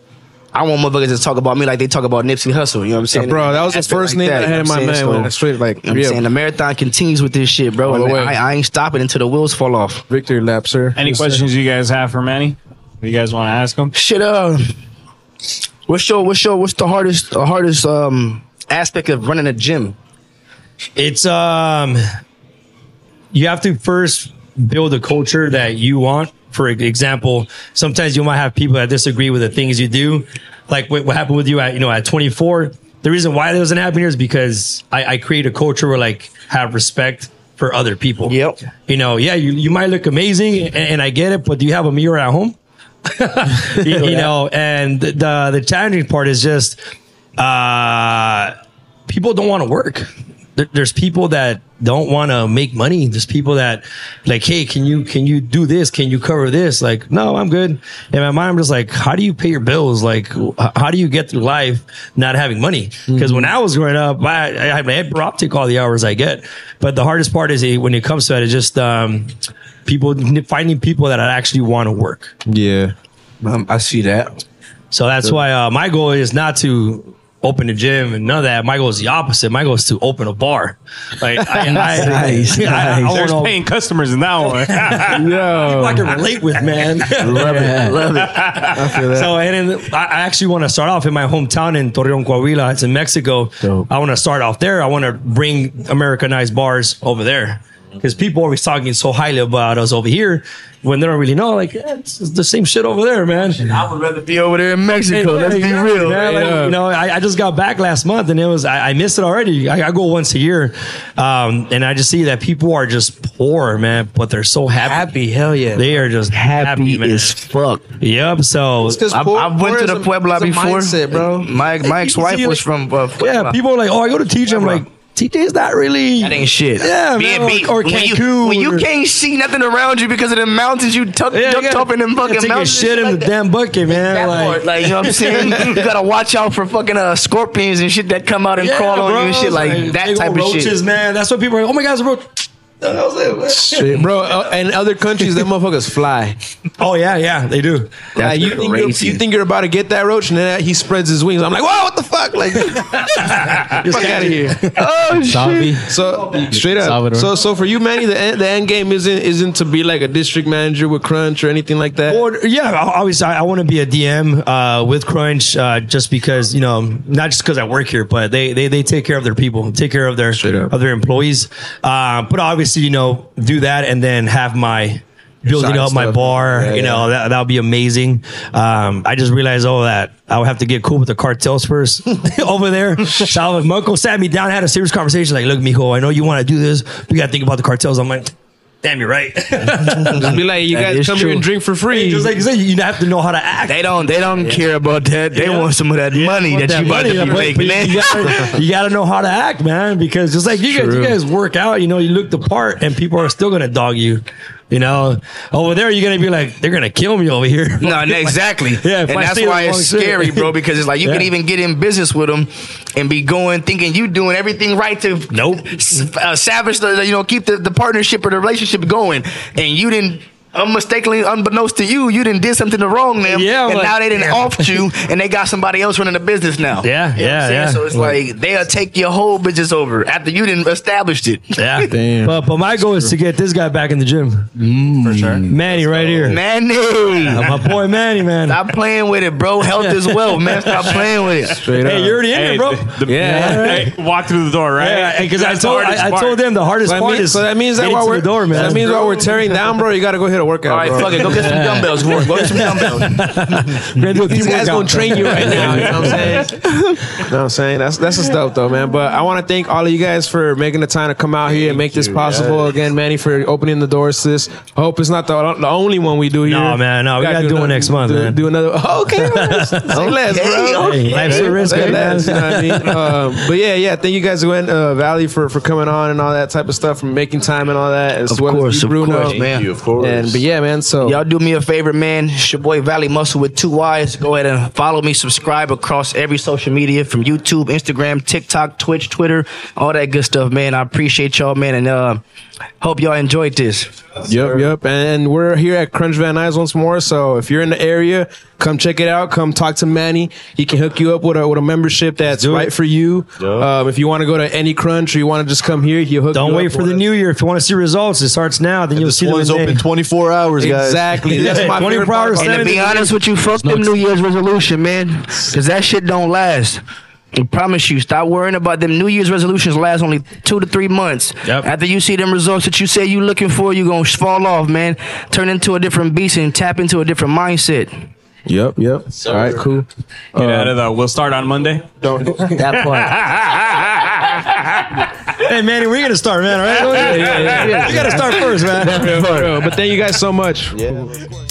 I want motherfuckers to talk about me like they talk about Nipsey Hussle. You know what I'm saying? Bro, that was the Aspect first like name that, I had in you know my what I'm mind saying? when I So, straight like you know what I'm yeah. saying? The marathon continues with this shit, bro. All the And way. I, I ain't stopping until the wheels fall off. Victory lap, sir. Any Yes, sir. questions you guys have for Manny? You guys want to ask him? Shit, uh, what's your, what's your, what's the hardest, the hardest, um, aspect of running a gym? It's um, you have to first build a culture that you want. For example, sometimes you might have people that disagree with the things you do, like what, what happened with you at you know at twenty-four. The reason why that doesn't happen here is because I, I create a culture where like have respect for other people. Yep. You know, yeah, you, you might look amazing, and, and I get it, but do you have a mirror at home? you, you know, and the, the the challenging part is just uh, people don't want to work. There, there's people that don't want to make money. There's people that like, hey, can you can you do this? Can you cover this? Like, no, I'm good. In my mind, I'm just like, how do you pay your bills? Like, h- how do you get through life not having money? Because when I was growing up, I, I had my head optic all the hours I get. But the hardest part is eh, when it comes to it, it's just um, people finding people that actually want to work. Yeah. Um, I see that. So that's why uh, my goal is not to open a gym and none of that. My goal is the opposite. My goal is to open a bar. Like I, I, Nice, I, I, I, nice. There's wanna- paying customers in that one. people I Yo. can relate with, man. Love it. Love it. I feel that. So, and then I I actually want to start off in my hometown in Torreon, Coahuila. It's in Mexico. Dope. I want to start off there. I want to bring Americanized bars over there. because people are always talking so highly about us over here when they don't really know. Like, yeah, it's, it's the same shit over there, man. I would rather be over there in Mexico. Let's be real. Man, like, Yeah. you know, I, I just got back last month, and it was I, I missed it already. I, I go once a year, um, and I just see that people are just poor, man, but they're so happy. Happy, hell yeah. They are just happy, happy man. as fuck. Yep. So I, I went to the Puebla it's a before, mindset, bro. My my ex wife see, was like- from uh, Puebla. yeah, people are like, oh, I go to T J. I'm like, T J's not really. That ain't shit. Yeah, man, Being or, or when you, Cancun. when you or- can't see nothing around you because of the mountains, you tuck, Yeah, ducked you gotta- up in them you gotta fucking take a mountains. shit in like the that. damn bucket, man. That like, part, like, you know what I'm saying? You gotta watch out for fucking uh, scorpions and shit that come out and yeah, crawl on bro, you and shit like like, that big type old of roaches, shit. man. That's what people are like, oh my God, it's a roach. Shit, bro. Uh, and other countries, them motherfuckers fly. Oh, yeah, yeah, they do. That's Like, you think you're, crazy. you think you're about to get that roach, and then he spreads his wings. I'm like, whoa, what the fuck? Like, fuck out of here. Oh Salvi. So straight up. Salvador. So so for you, Manny, the end, the end game isn't isn't to be like a district manager with Crunch or anything like that. Or, yeah, obviously, I, I want to be a D M uh, with Crunch uh, just because, you know, not just because I work here, but they, they they take care of their people, take care of their up. of their employees. Uh, but obviously, you know, do that and then have my building Side up my stuff. bar. Yeah, you know, yeah. that that would be amazing. Um, I just realized, oh, that I would have to get cool with the cartels first over there. So Marco sat me down, had a serious conversation. Like, look, mijo, I know you want to do this. We got to think about the cartels. I'm like, damn, you're right. Just be like, you That guys is come true. here and drink for free. Just like you said, you have to know how to act. They don't. They don't care about that. They Yeah. want some of that money that, you about to be But- but making. you, man. gotta, you gotta know how to act, man. Because just like you guys, you guys work out, you know, you look the part, and people are still gonna dog you. You know, over there, you're gonna be like, they're gonna kill me over here. No, no, exactly. Yeah, if and I that's say the why wrong it's shit. scary, bro. Because it's like you can Yeah. even get in business with them and be going thinking you doing everything right to Nope. s- uh, savage the you know keep the, the partnership or the relationship going, and you didn't. Unmistakably, unbeknownst to you, you didn't did something to wrong them, Yeah, and like- now they didn't offed you, and they got somebody else running the business now. Yeah, You know what I'm yeah, saying? yeah. So it's like they'll take your whole business over after you didn't established it. Yeah, Damn. But but my goal is to get this guy back in the gym, For sure. Manny, right here. Manny, Uh, my boy Manny, man. stop playing with it, bro. Health is wealth, man. Stop playing with it. Straight Hey, up. you're already in there, bro. the- Yeah. Hey, walk through the door, right? Yeah, because I That's the told hardest I, I part. told them the hardest So that, part means, is so that means that getting while to we're the door, man. that means while we're tearing down, bro, you got to go hit a workout. All right, bro. fuck it. Go get some dumbbells. Go, go get some dumbbells. We're gonna do a These team guys workout. gonna train you right now. You know what I'm saying? You know what I'm saying? That's that's the stuff though, man. But I want to thank all of you guys for making the time to come out here and make this possible. Again, Manny, for opening the doors to this. I hope it's not the, the only one we do here. No, man, no, we gotta do one another- next month, do, man. Do another. Okay, man. Say less, bro. Hey, life's a risk, Say man. less, you know what I mean? Um, but yeah, yeah. Thank you guys, Gwen, uh, Valley, for for coming on and all that type of stuff, for making time and all that. As Of well course, as you, of Bruno. course, man. Thank you, of course. And but yeah, man. So Y'all do me a favor, man. It's your boy Valley Muscle with two Y's. Go ahead and follow me, subscribe across every social media from YouTube, Instagram, TikTok, Twitch, Twitter, all that good stuff, man. I appreciate y'all, man, and uh, hope y'all enjoyed this. Yep, yep. And we're here at Crunch Van Nuys once more. So if you're in the area, come check it out. Come talk to Manny. He can hook you up with a with a membership that's do it. right for you. Um, if you want to go to any Crunch or you want to just come here, he'll hook Don't you wait up for with the it. new year. If you want to see results, it starts now. Then you'll This see them one's in May. open twenty-four hours, guys. Exactly. That's my favorite twenty-four hours, part about And to it. be honest with you, fuck them New Year's resolution, man, because that shit don't last. I promise you, stop worrying about them New Year's resolutions last only two to three months. Yep. After you see them results that you say you looking for, you going to fall off, man. Turn into a different beast and tap into a different mindset. Yep, yep. All right, cool. Get out of the. We'll start on Monday. That part. Hey, Manny, we're gonna start, man. All right, you gotta start first, man. But thank you guys so much.